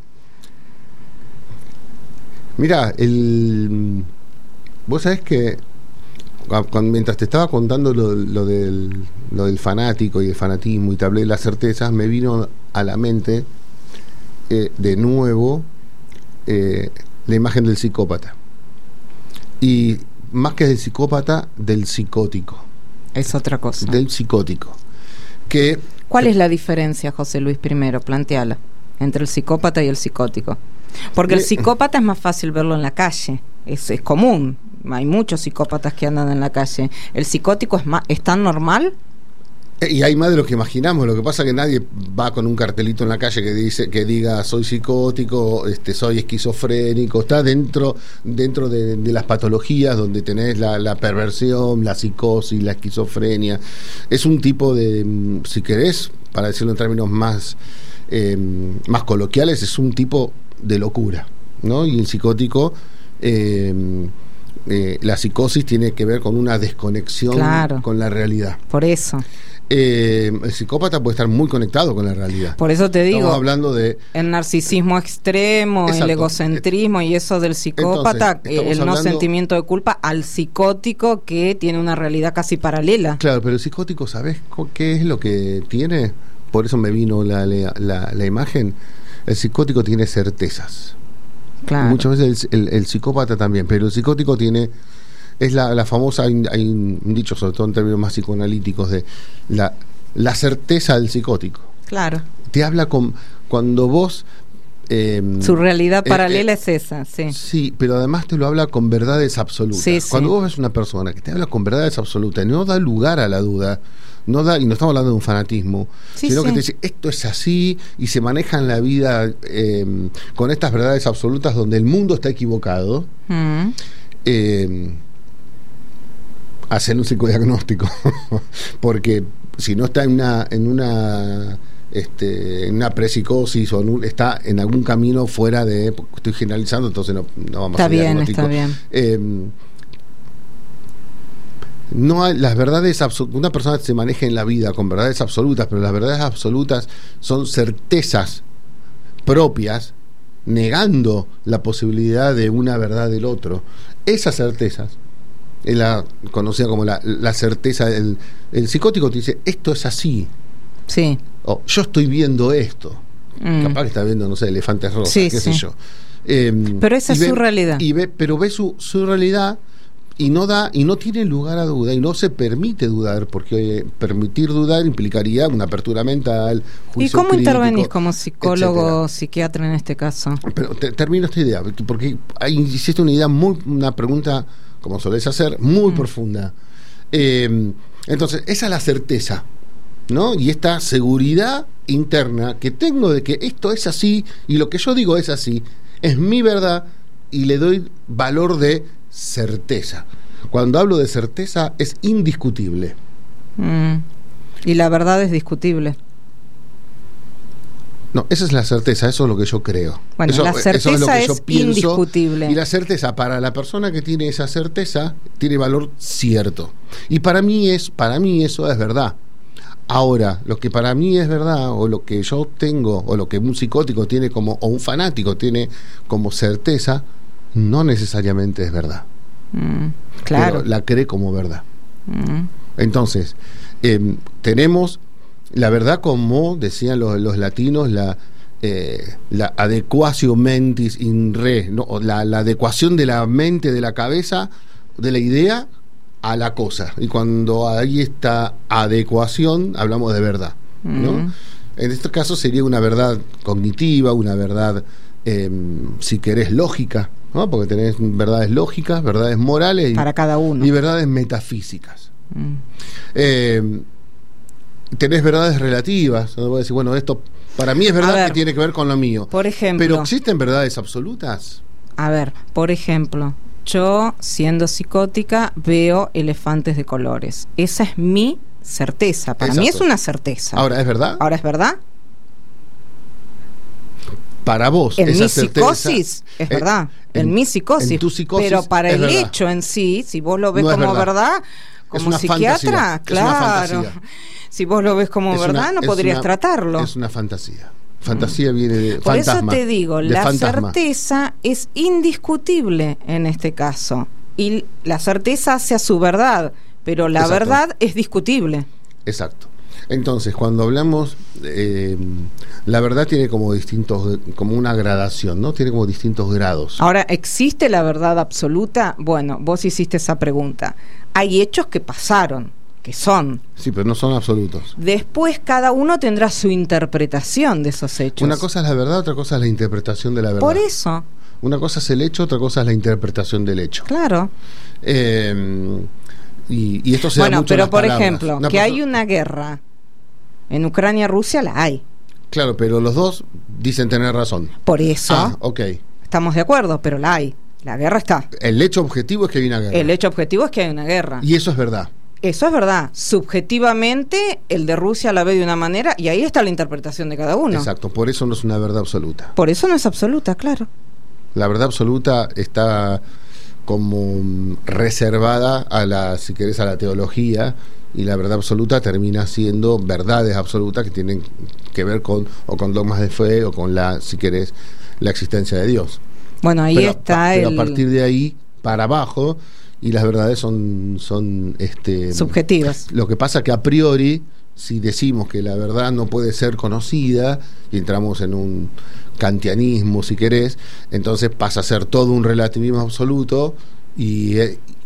Mira, el. Vos sabés que. cu- cuando- mientras te estaba contando lo, lo del, lo del fanático y el fanatismo y te hablé de las certezas, me vino a la mente eh, de nuevo eh, la imagen del psicópata. Y más que del psicópata, del psicótico. Es otra cosa. Del psicótico. Que ¿Cuál es la diferencia, José Luis, primero? Planteala. Entre el psicópata y el psicótico. Porque el Eh, psicópata es más fácil verlo en la calle. Es, es común. Hay muchos psicópatas que andan en la calle. ¿El psicótico es, más, es tan normal? Y hay más de lo que imaginamos. Lo que pasa es que nadie va con un cartelito en la calle que dice que diga soy psicótico, este soy esquizofrénico. Está dentro dentro de, de las patologías donde tenés la, la perversión, la psicosis, la esquizofrenia. Es un tipo de, mm, si querés, para decirlo en términos más eh, más coloquiales, es un tipo de locura, ¿no? Y el psicótico, eh, eh, la psicosis tiene que ver con una desconexión Claro. con la realidad. Por eso. Eh, el psicópata puede estar muy conectado con la realidad. Por eso te digo. Estamos hablando de. El narcisismo extremo, Exacto. el egocentrismo y eso del psicópata, Entonces, estamos el no hablando- sentimiento de culpa, al psicótico que tiene una realidad casi paralela. Claro, pero el psicótico, ¿sabes co- qué es lo que tiene? Por eso me vino la, la, la- la imagen. El psicótico tiene certezas. Claro. Muchas veces el, el- el psicópata también, pero el psicótico tiene es la, la famosa, hay, hay un dicho, sobre todo en términos más psicoanalíticos, de la, la certeza del psicótico. Claro. Te habla con cuando vos... Eh, Su realidad paralela eh, es esa, sí. Sí, pero además te lo habla con verdades absolutas. Sí, Cuando sí. vos ves una persona que te habla con verdades absolutas y no da lugar a la duda, no da, y no estamos hablando de un fanatismo, Sí, sino sí. que te dice, esto es así, y se maneja en la vida eh, con estas verdades absolutas donde el mundo está equivocado, Mm. eh, hacer un psicodiagnóstico. Porque si no está en una... En una Este, en una prepsicosis o en un, está en algún camino fuera de, estoy generalizando, entonces no, no vamos Está a bien, está bien. Eh, no hay, las verdades absolutas, una persona se maneja en la vida con verdades absolutas, pero las verdades absolutas son certezas propias, negando la posibilidad de una verdad del otro. Esas certezas es la conocida como la, la certeza del el psicótico. Te dice, esto es así. Sí. Oh, yo estoy viendo esto. Mm. Capaz que está viendo, no sé, elefantes rosas, sí, qué sí. sé yo. Eh, pero esa es ve, su realidad. Y ve, pero ve su, su realidad y no da y no tiene lugar a duda y no se permite dudar, porque eh, permitir dudar implicaría una apertura mental, juicio ¿Y cómo crítico, intervenís como psicólogo o etcétera. psiquiatra en este caso? Pero te, termino esta idea, porque hay, hiciste una idea muy, una pregunta, como solés hacer, muy mm. profunda. Eh, entonces, esa es la certeza, ¿no? Y esta seguridad interna que tengo de que esto es así y lo que yo digo es así, es mi verdad y le doy valor de certeza. Cuando hablo de certeza es indiscutible. Mm. Y la verdad es discutible. No, esa es la certeza, eso es lo que yo creo. Bueno, eso, la certeza eso es, lo que es yo pienso, indiscutible. Y la certeza, para la persona que tiene esa certeza, tiene valor cierto. Y para mí es, para mí eso es verdad. Ahora, lo que para mí es verdad, o lo que yo tengo, o lo que un psicótico tiene como, o un fanático tiene como certeza, no necesariamente es verdad. Mm, claro. Pero la cree como verdad. Mm. Entonces, eh, tenemos la verdad como decían los, los latinos, la, eh, la adequatio mentis in re, ¿no? la, la adecuación de la mente, de la cabeza, de la idea a la cosa. Y cuando hay esta adecuación, hablamos de verdad, ¿no? Mm. En este caso sería una verdad cognitiva, una verdad, eh, si querés, lógica, ¿no? Porque tenés verdades lógicas, verdades morales y, para cada uno, y verdades metafísicas. Mm. Eh, tenés verdades relativas, ¿no? Voy a decir, bueno, esto para mí es verdad ver, que tiene que ver con lo mío. Por ejemplo, pero ¿existen verdades absolutas? A ver, por ejemplo, yo, siendo psicótica, veo elefantes de colores. Esa es mi certeza. Para Exacto. mí es una certeza. ¿Ahora es verdad? ¿Ahora es verdad? Para vos, en esa mi certeza, psicosis es eh, verdad. En, en mi psicosis. En tu psicosis. Pero para es el verdad. hecho en sí, si vos lo ves no como verdad, verdad como psiquiatra, claro. Si vos lo ves como es verdad, una, no podrías una, tratarlo. Es una fantasía. Fantasía mm. viene de Por fantasma, eso te digo, la fantasma. certeza es indiscutible en este caso. Y la certeza hacia su verdad, pero la Exacto. verdad es discutible. Exacto. Entonces, cuando hablamos, eh, la verdad tiene como distintos, como una gradación, ¿no? Tiene como distintos grados. Ahora, ¿existe la verdad absoluta? Bueno, vos hiciste esa pregunta. Hay hechos que pasaron, que son. Sí, pero no son absolutos. Después cada uno tendrá su interpretación de esos hechos. Una cosa es la verdad, otra cosa es la interpretación de la verdad. Por eso. Una cosa es el hecho, otra cosa es la interpretación del hecho. Claro. Eh, y, y esto se bueno, da mucho pero en las por palabras. ejemplo, una que persona... hay una guerra en Ucrania-Rusia, la hay. Claro, pero los dos dicen tener razón. Por eso. Ah, ok. Estamos de acuerdo, pero la hay. La guerra está. El hecho objetivo es que hay una guerra. El hecho objetivo es que hay una guerra. Y eso es verdad. Eso es verdad. Subjetivamente, el de Rusia la ve de una manera y ahí está la interpretación de cada uno. Exacto, por eso no es una verdad absoluta. Por eso no es absoluta, claro. La verdad absoluta está como reservada a la, si querés, a la teología, y la verdad absoluta termina siendo verdades absolutas que tienen que ver con o con dogmas de fe o con la, si querés, la existencia de Dios. Bueno, ahí pero, está pero el... a partir de ahí para abajo, y las verdades son son este subjetivas. Lo que pasa que a priori, si decimos que la verdad no puede ser conocida y entramos en un kantianismo, si querés, entonces pasa a ser todo un relativismo absoluto y,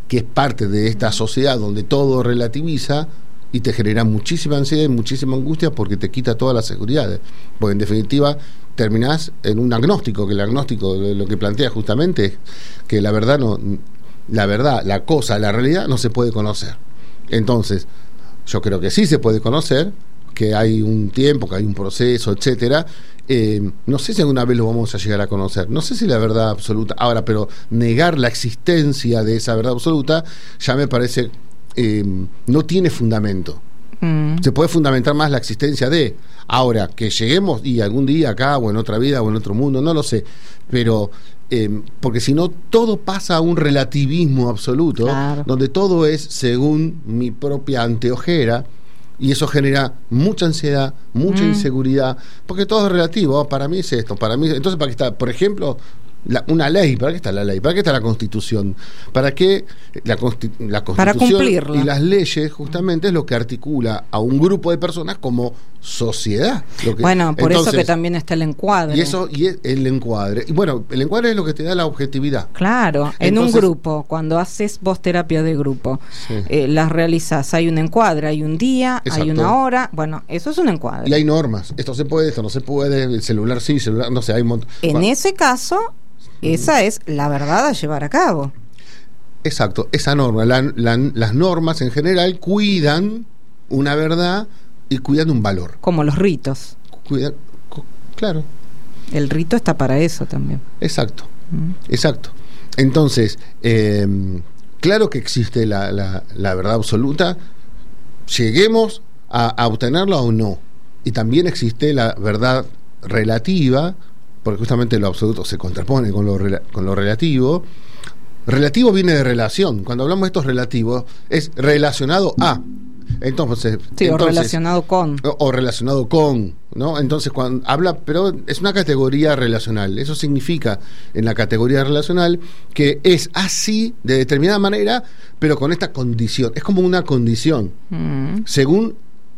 que es parte de esta sociedad donde todo relativiza y te genera muchísima ansiedad y muchísima angustia porque te quita todas las seguridades. Porque en definitiva terminás en un agnóstico, que el agnóstico lo que plantea justamente es que la verdad no, la verdad, la cosa, la realidad no se puede conocer. Entonces, yo creo que sí se puede conocer, que hay un tiempo, que hay un proceso, etcétera. Eh, no sé si alguna vez lo vamos a llegar a conocer, no sé si la verdad absoluta, ahora, pero negar la existencia de esa verdad absoluta ya me parece eh, no tiene fundamento. Mm. Se puede fundamentar más la existencia de, ahora, que lleguemos y algún día acá o en otra vida o en otro mundo, no lo sé, pero eh, porque si no todo pasa a un relativismo absoluto, claro, donde todo es según mi propia anteojera. Y eso genera mucha ansiedad, mucha mm. inseguridad, porque todo es relativo. Oh, para mí es esto, para mí. Entonces, ¿para qué está? Por ejemplo, la, una ley. ¿Para qué está la ley? ¿Para qué está la Constitución? ¿Para qué la, consti la Constitución para cumplirla? Y las leyes, justamente, es lo que articula a un grupo de personas como sociedad. Lo que, bueno, por entonces, eso que también está el encuadre. Y eso, y es el encuadre. Y bueno, el encuadre es lo que te da la objetividad. Claro, entonces, en un grupo, cuando haces vos terapia de grupo, sí, eh, las realizás, hay un encuadre, hay un día, exacto, hay una hora, bueno, eso es un encuadre. Y hay normas, esto se puede, esto no se puede, el celular sí, celular, no sé, hay un montón. En bueno, ese caso, esa es la verdad a llevar a cabo. Exacto, esa norma, la, la, las normas en general cuidan una verdad y cuidan un valor. Como los ritos. Cuida, claro. El rito está para eso también. Exacto, mm. exacto. Entonces, eh, claro que existe la, la, la verdad absoluta, lleguemos a, a obtenerla o no. Y también existe la verdad relativa, porque justamente lo absoluto se contrapone con lo, con lo relativo. Relativo viene de relación. Cuando hablamos de estos relativos, es relacionado a. Entonces, sí, entonces o relacionado con. O, o relacionado con, ¿no? Entonces, cuando habla, pero es una categoría relacional. Eso significa, en la categoría relacional, que es así, de determinada manera, pero con esta condición. Es como una condición. Mm. Según,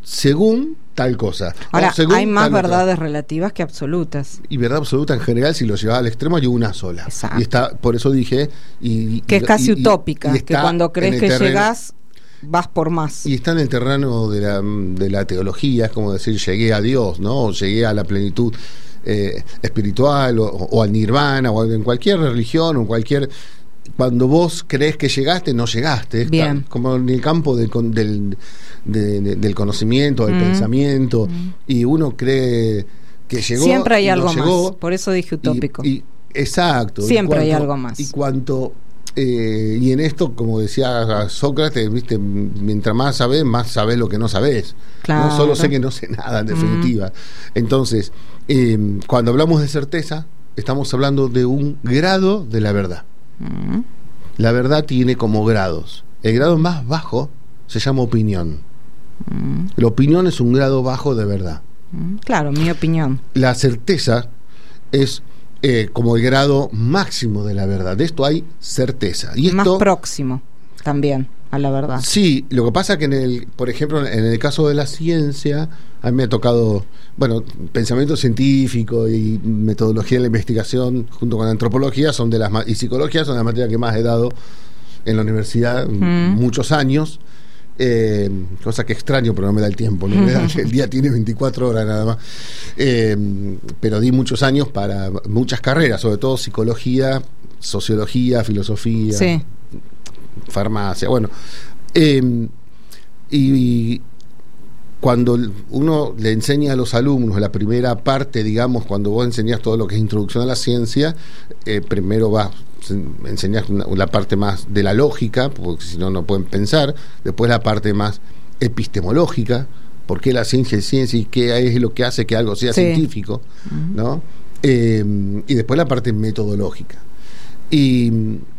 según tal cosa. Ahora, hay más verdades otra. relativas que absolutas. Y verdad absoluta en general, si lo llevas al extremo, hay una sola. Exacto. Y está, por eso dije. Y, que y, es casi y, utópica, y, y que cuando crees que terreno, llegás, vas por más. Y está en el terreno de la, de la teología, es como decir, llegué a Dios, ¿no? O llegué a la plenitud eh, espiritual, o, o al nirvana, o en cualquier religión, o en cualquier. Cuando vos crees que llegaste, no llegaste. Es Bien. como en el campo del, del, de, de, del conocimiento, del mm. pensamiento, mm. y uno cree que llegó. Siempre hay y algo no llegó, más, por eso dije utópico. Y, y, exacto. Siempre y cuanto, hay algo más. Y cuanto. Eh, y en esto, como decía Sócrates, viste, mientras más sabés, más sabés lo que no sabés. Claro. No solo sé que no sé nada, en definitiva. Mm. Entonces, eh, cuando hablamos de certeza, estamos hablando de un grado de la verdad. Mm. La verdad tiene como grados. El grado más bajo se llama opinión. Mm. La opinión es un grado bajo de verdad. Mm. Claro, mi opinión. La certeza es eh, como el grado máximo de la verdad. De esto hay certeza. Y esto, más próximo también a la verdad. Sí, lo que pasa que en el, por ejemplo, en el caso de la ciencia, a mí me ha tocado, bueno, pensamiento científico y metodología de la investigación junto con antropología son de las y psicología son las materias que más he dado en la universidad, mm. muchos años. Eh, cosa que extraño, pero no me da el tiempo, ¿no? El día tiene veinticuatro horas nada más. Eh, pero di muchos años para muchas carreras, sobre todo psicología, sociología, filosofía, sí, farmacia, bueno. Eh, y cuando uno le enseña a los alumnos la primera parte, digamos, cuando vos enseñás todo lo que es introducción a la ciencia, eh, primero vas enseñás una, la parte más de la lógica, porque si no, no pueden pensar. Después la parte más epistemológica, por qué la ciencia es ciencia y qué es lo que hace que algo sea sí. científico, uh-huh. ¿no? Eh, y después la parte metodológica. Y,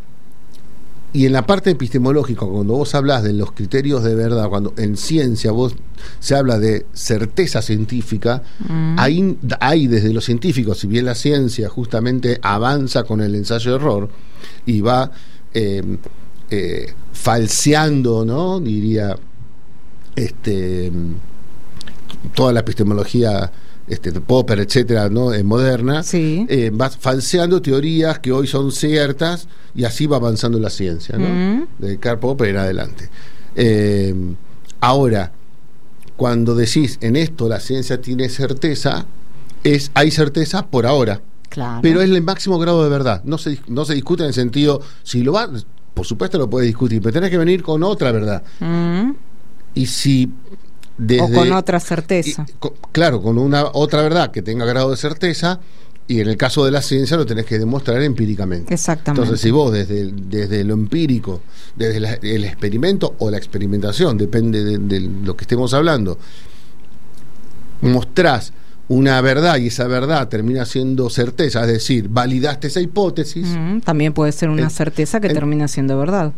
y en la parte epistemológica, cuando vos hablas de los criterios de verdad, cuando en ciencia vos se habla de certeza científica, mm. hay, hay desde los científicos, si bien la ciencia justamente avanza con el ensayo-error y va eh, eh, falseando, ¿no? Diría, este, toda la epistemología este, Popper, etcétera, ¿no? Eh, moderna, sí. eh, va falseando teorías que hoy son ciertas y así va avanzando la ciencia, ¿no? Mm. De Karl Popper en adelante. Eh, ahora, cuando decís en esto la ciencia tiene certeza, es hay certeza por ahora. Claro. Pero es el máximo grado de verdad. No se, no se discute en el sentido, si lo va, por supuesto lo puedes discutir, pero tenés que venir con otra verdad. Mm. Y si desde, o con otra certeza. Y, con, claro, con una otra verdad que tenga grado de certeza, y en el caso de la ciencia lo tenés que demostrar empíricamente. Exactamente. Entonces, si vos desde, desde lo empírico, desde la, el experimento o la experimentación, depende de, de lo que estemos hablando, mostrás una verdad y esa verdad termina siendo certeza, es decir, validaste esa hipótesis. Mm, también puede ser una el, certeza que el, termina siendo verdad.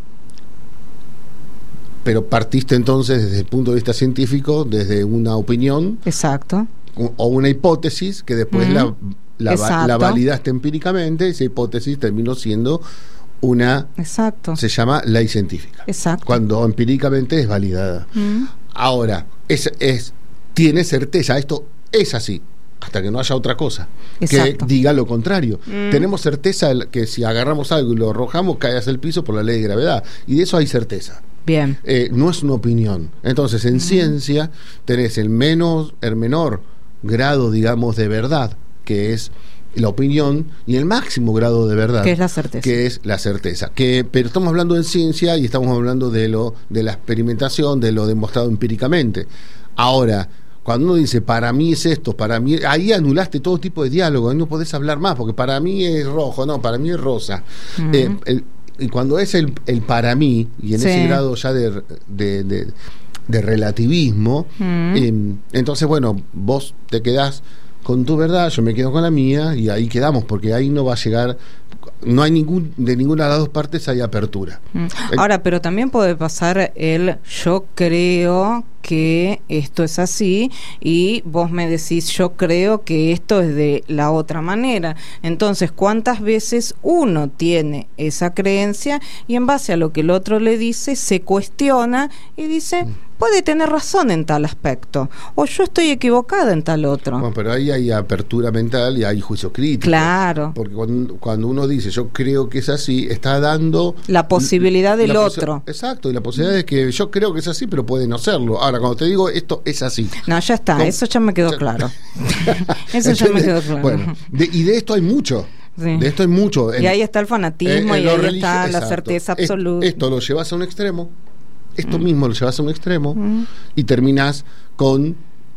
Pero partiste entonces desde el punto de vista científico, desde una opinión. Exacto. O una hipótesis que después mm, la, la, la validaste empíricamente, esa hipótesis terminó siendo una. Exacto. Se llama ley científica. Exacto. Cuando empíricamente es validada. Mm. Ahora, es, es, tiene certeza, esto es así, hasta que no haya otra cosa Exacto. que diga lo contrario. Mm. Tenemos certeza que si agarramos algo y lo arrojamos, cae hacia el piso por la ley de gravedad. Y de eso hay certeza. Bien. Eh, no es una opinión. Entonces, en mm. ciencia tenés el menos, el menor grado, digamos, de verdad, que es la opinión, y el máximo grado de verdad, que es la certeza. Que es la certeza. Que, pero estamos hablando en ciencia y estamos hablando de lo, de la experimentación, de lo demostrado empíricamente. Ahora, cuando uno dice, para mí es esto, para mí, ahí anulaste todo tipo de diálogo, ahí no podés hablar más, porque para mí es rojo, no, para mí es rosa. Uh-huh. Eh, el, y cuando es el, el para mí, y en sí. ese grado ya de, de, de, de relativismo, uh-huh. eh, entonces, bueno, vos te quedás con tu verdad, yo me quedo con la mía, y ahí quedamos, porque ahí no va a llegar, no hay ningún, de ninguna de las dos partes hay apertura. Uh-huh. Ahora, pero también puede pasar el yo creo que esto es así y vos me decís yo creo que esto es de la otra manera. Entonces, ¿cuántas veces uno tiene esa creencia y en base a lo que el otro le dice se cuestiona y dice puede tener razón en tal aspecto o yo estoy equivocada en tal otro? Bueno, pero ahí hay apertura mental y hay juicio crítico. Claro. Porque cuando, cuando uno dice yo creo que es así, está dando la posibilidad del la otro. Exacto, y la posibilidad de que yo creo que es así, pero puede no serlo. Ahora, cuando te digo esto es así. No, ya está, ¿cómo? Eso ya me quedó claro. Eso ya me quedó claro. Bueno, de, y de esto hay mucho. Sí. De esto hay mucho. En, y ahí está el fanatismo, en, en y ahí religio, está exacto. La certeza absoluta. Es, esto lo llevas a un extremo, esto mm. mismo lo llevas a un extremo mm. y terminás con,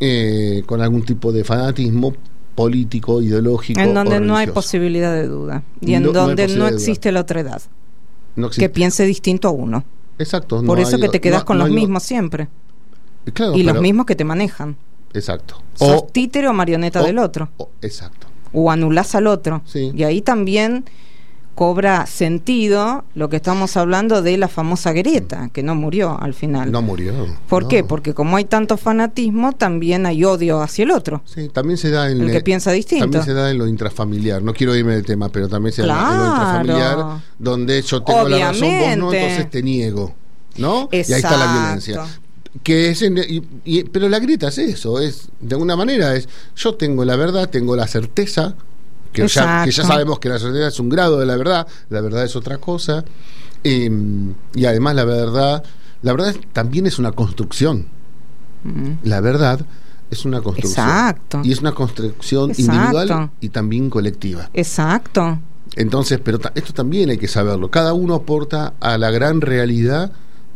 eh, con algún tipo de fanatismo político, ideológico. En donde no hay posibilidad de duda. Y en no, donde no, no existe la otra edad. No existe. Que piense distinto a uno. Exacto. Por no eso hay, que te quedas no, con no los hay, mismos siempre. Claro, y pero, los mismos que te manejan. Exacto. Sos o, títere o marioneta o, del otro. O, exacto. O anulás al otro. Sí. Y ahí también cobra sentido lo que estamos hablando de la famosa Greta, que no murió al final. No murió. ¿Por no. qué? Porque como hay tanto fanatismo, también hay odio hacia el otro. Sí, también se da en el que piensa distinto. También se da en lo intrafamiliar. No quiero irme del tema, pero también se claro. da en lo intrafamiliar, donde yo tengo Obviamente. la razón, vos no, entonces te niego, ¿no? Exacto. Y ahí está la violencia. Que es en, y, y, pero la grieta es eso, es de alguna manera es yo tengo la verdad, tengo la certeza, que ya, que ya sabemos que la certeza es un grado de la verdad, la verdad es otra cosa, eh, y además la verdad, la verdad también es una construcción. Mm. La verdad es una construcción. Exacto. Y es una construcción Exacto. individual y también colectiva. Exacto. Entonces, pero ta- esto también hay que saberlo. Cada uno aporta a la gran realidad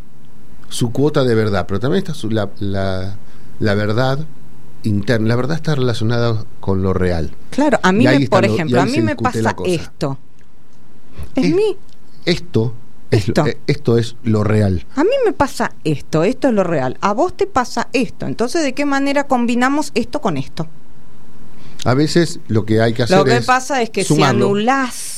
su cuota de verdad, pero también está su, la, la, la verdad interna. La verdad está relacionada con lo real. Claro, a mí, me, por lo, ejemplo, a mí me pasa esto. Es, es mí. Esto, esto. Es, esto es lo real. A mí me pasa esto, esto es lo real. A vos te pasa esto. Entonces, ¿de qué manera combinamos esto con esto? A veces lo que hay que hacer es Lo que es pasa es que sumarlo. Si anulás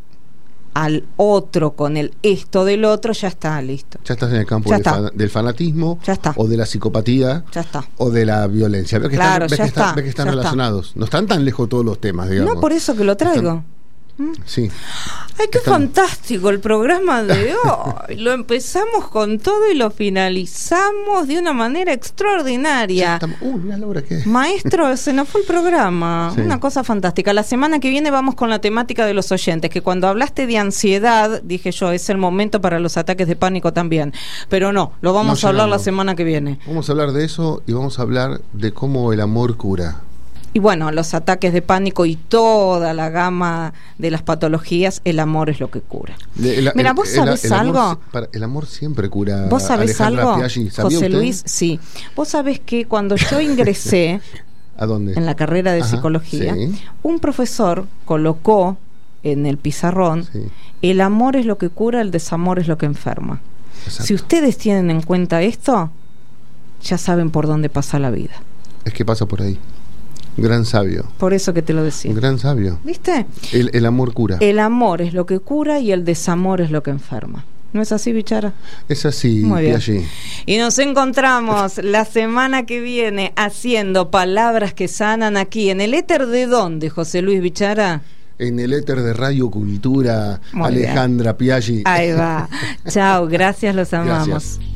al otro con el esto del otro, ya está, listo. Ya estás en el campo del, fan, del fanatismo, ya está. O de la psicopatía, ya está. O de la violencia. Ves que claro, están, ves ya que está, están, ves que están relacionados. Está. No están tan lejos todos los temas, digamos. No, por eso que lo traigo. Están, Sí. ¡Ay, qué Están... fantástico el programa de hoy! Lo empezamos con todo y lo finalizamos de una manera extraordinaria. Sí, estamos... uh, mirá la hora que es. Maestro, se nos fue el programa. Sí. Una cosa fantástica. La semana que viene vamos con la temática de los oyentes, que cuando hablaste de ansiedad, dije yo, es el momento para los ataques de pánico también. Pero no, lo vamos no a hablar llegamos. la semana que viene. Vamos a hablar de eso y vamos a hablar de cómo el amor cura. Y bueno, los ataques de pánico y toda la gama de las patologías, el amor es lo que cura. El, el, Mira, ¿vos el, sabés el, el algo? Amor, para, el amor siempre cura. ¿Vos sabés Alejandra algo, Piaggi. ¿Sabía José usted? Luis? Sí. Vos sabés que cuando yo ingresé ¿A dónde? en la carrera de Ajá, psicología, sí. un profesor colocó en el pizarrón, Sí. el amor es lo que cura, el desamor es lo que enferma. Exacto. Si ustedes tienen en cuenta esto, ya saben por dónde pasa la vida. Es que pasa por ahí. Un gran sabio. Por eso que te lo decía. Un gran sabio. ¿Viste? El, el amor cura. El amor es lo que cura y el desamor es lo que enferma. ¿No es así, Bichara? Es así, Muy bien. Piaggi. Y nos encontramos la semana que viene haciendo Palabras que Sanan aquí en el éter de ¿dónde, José Luis Bichara? En el éter de Radio Cultura, Muy Alejandra Piaggi. Ahí va. Chao, gracias, los amamos. Gracias.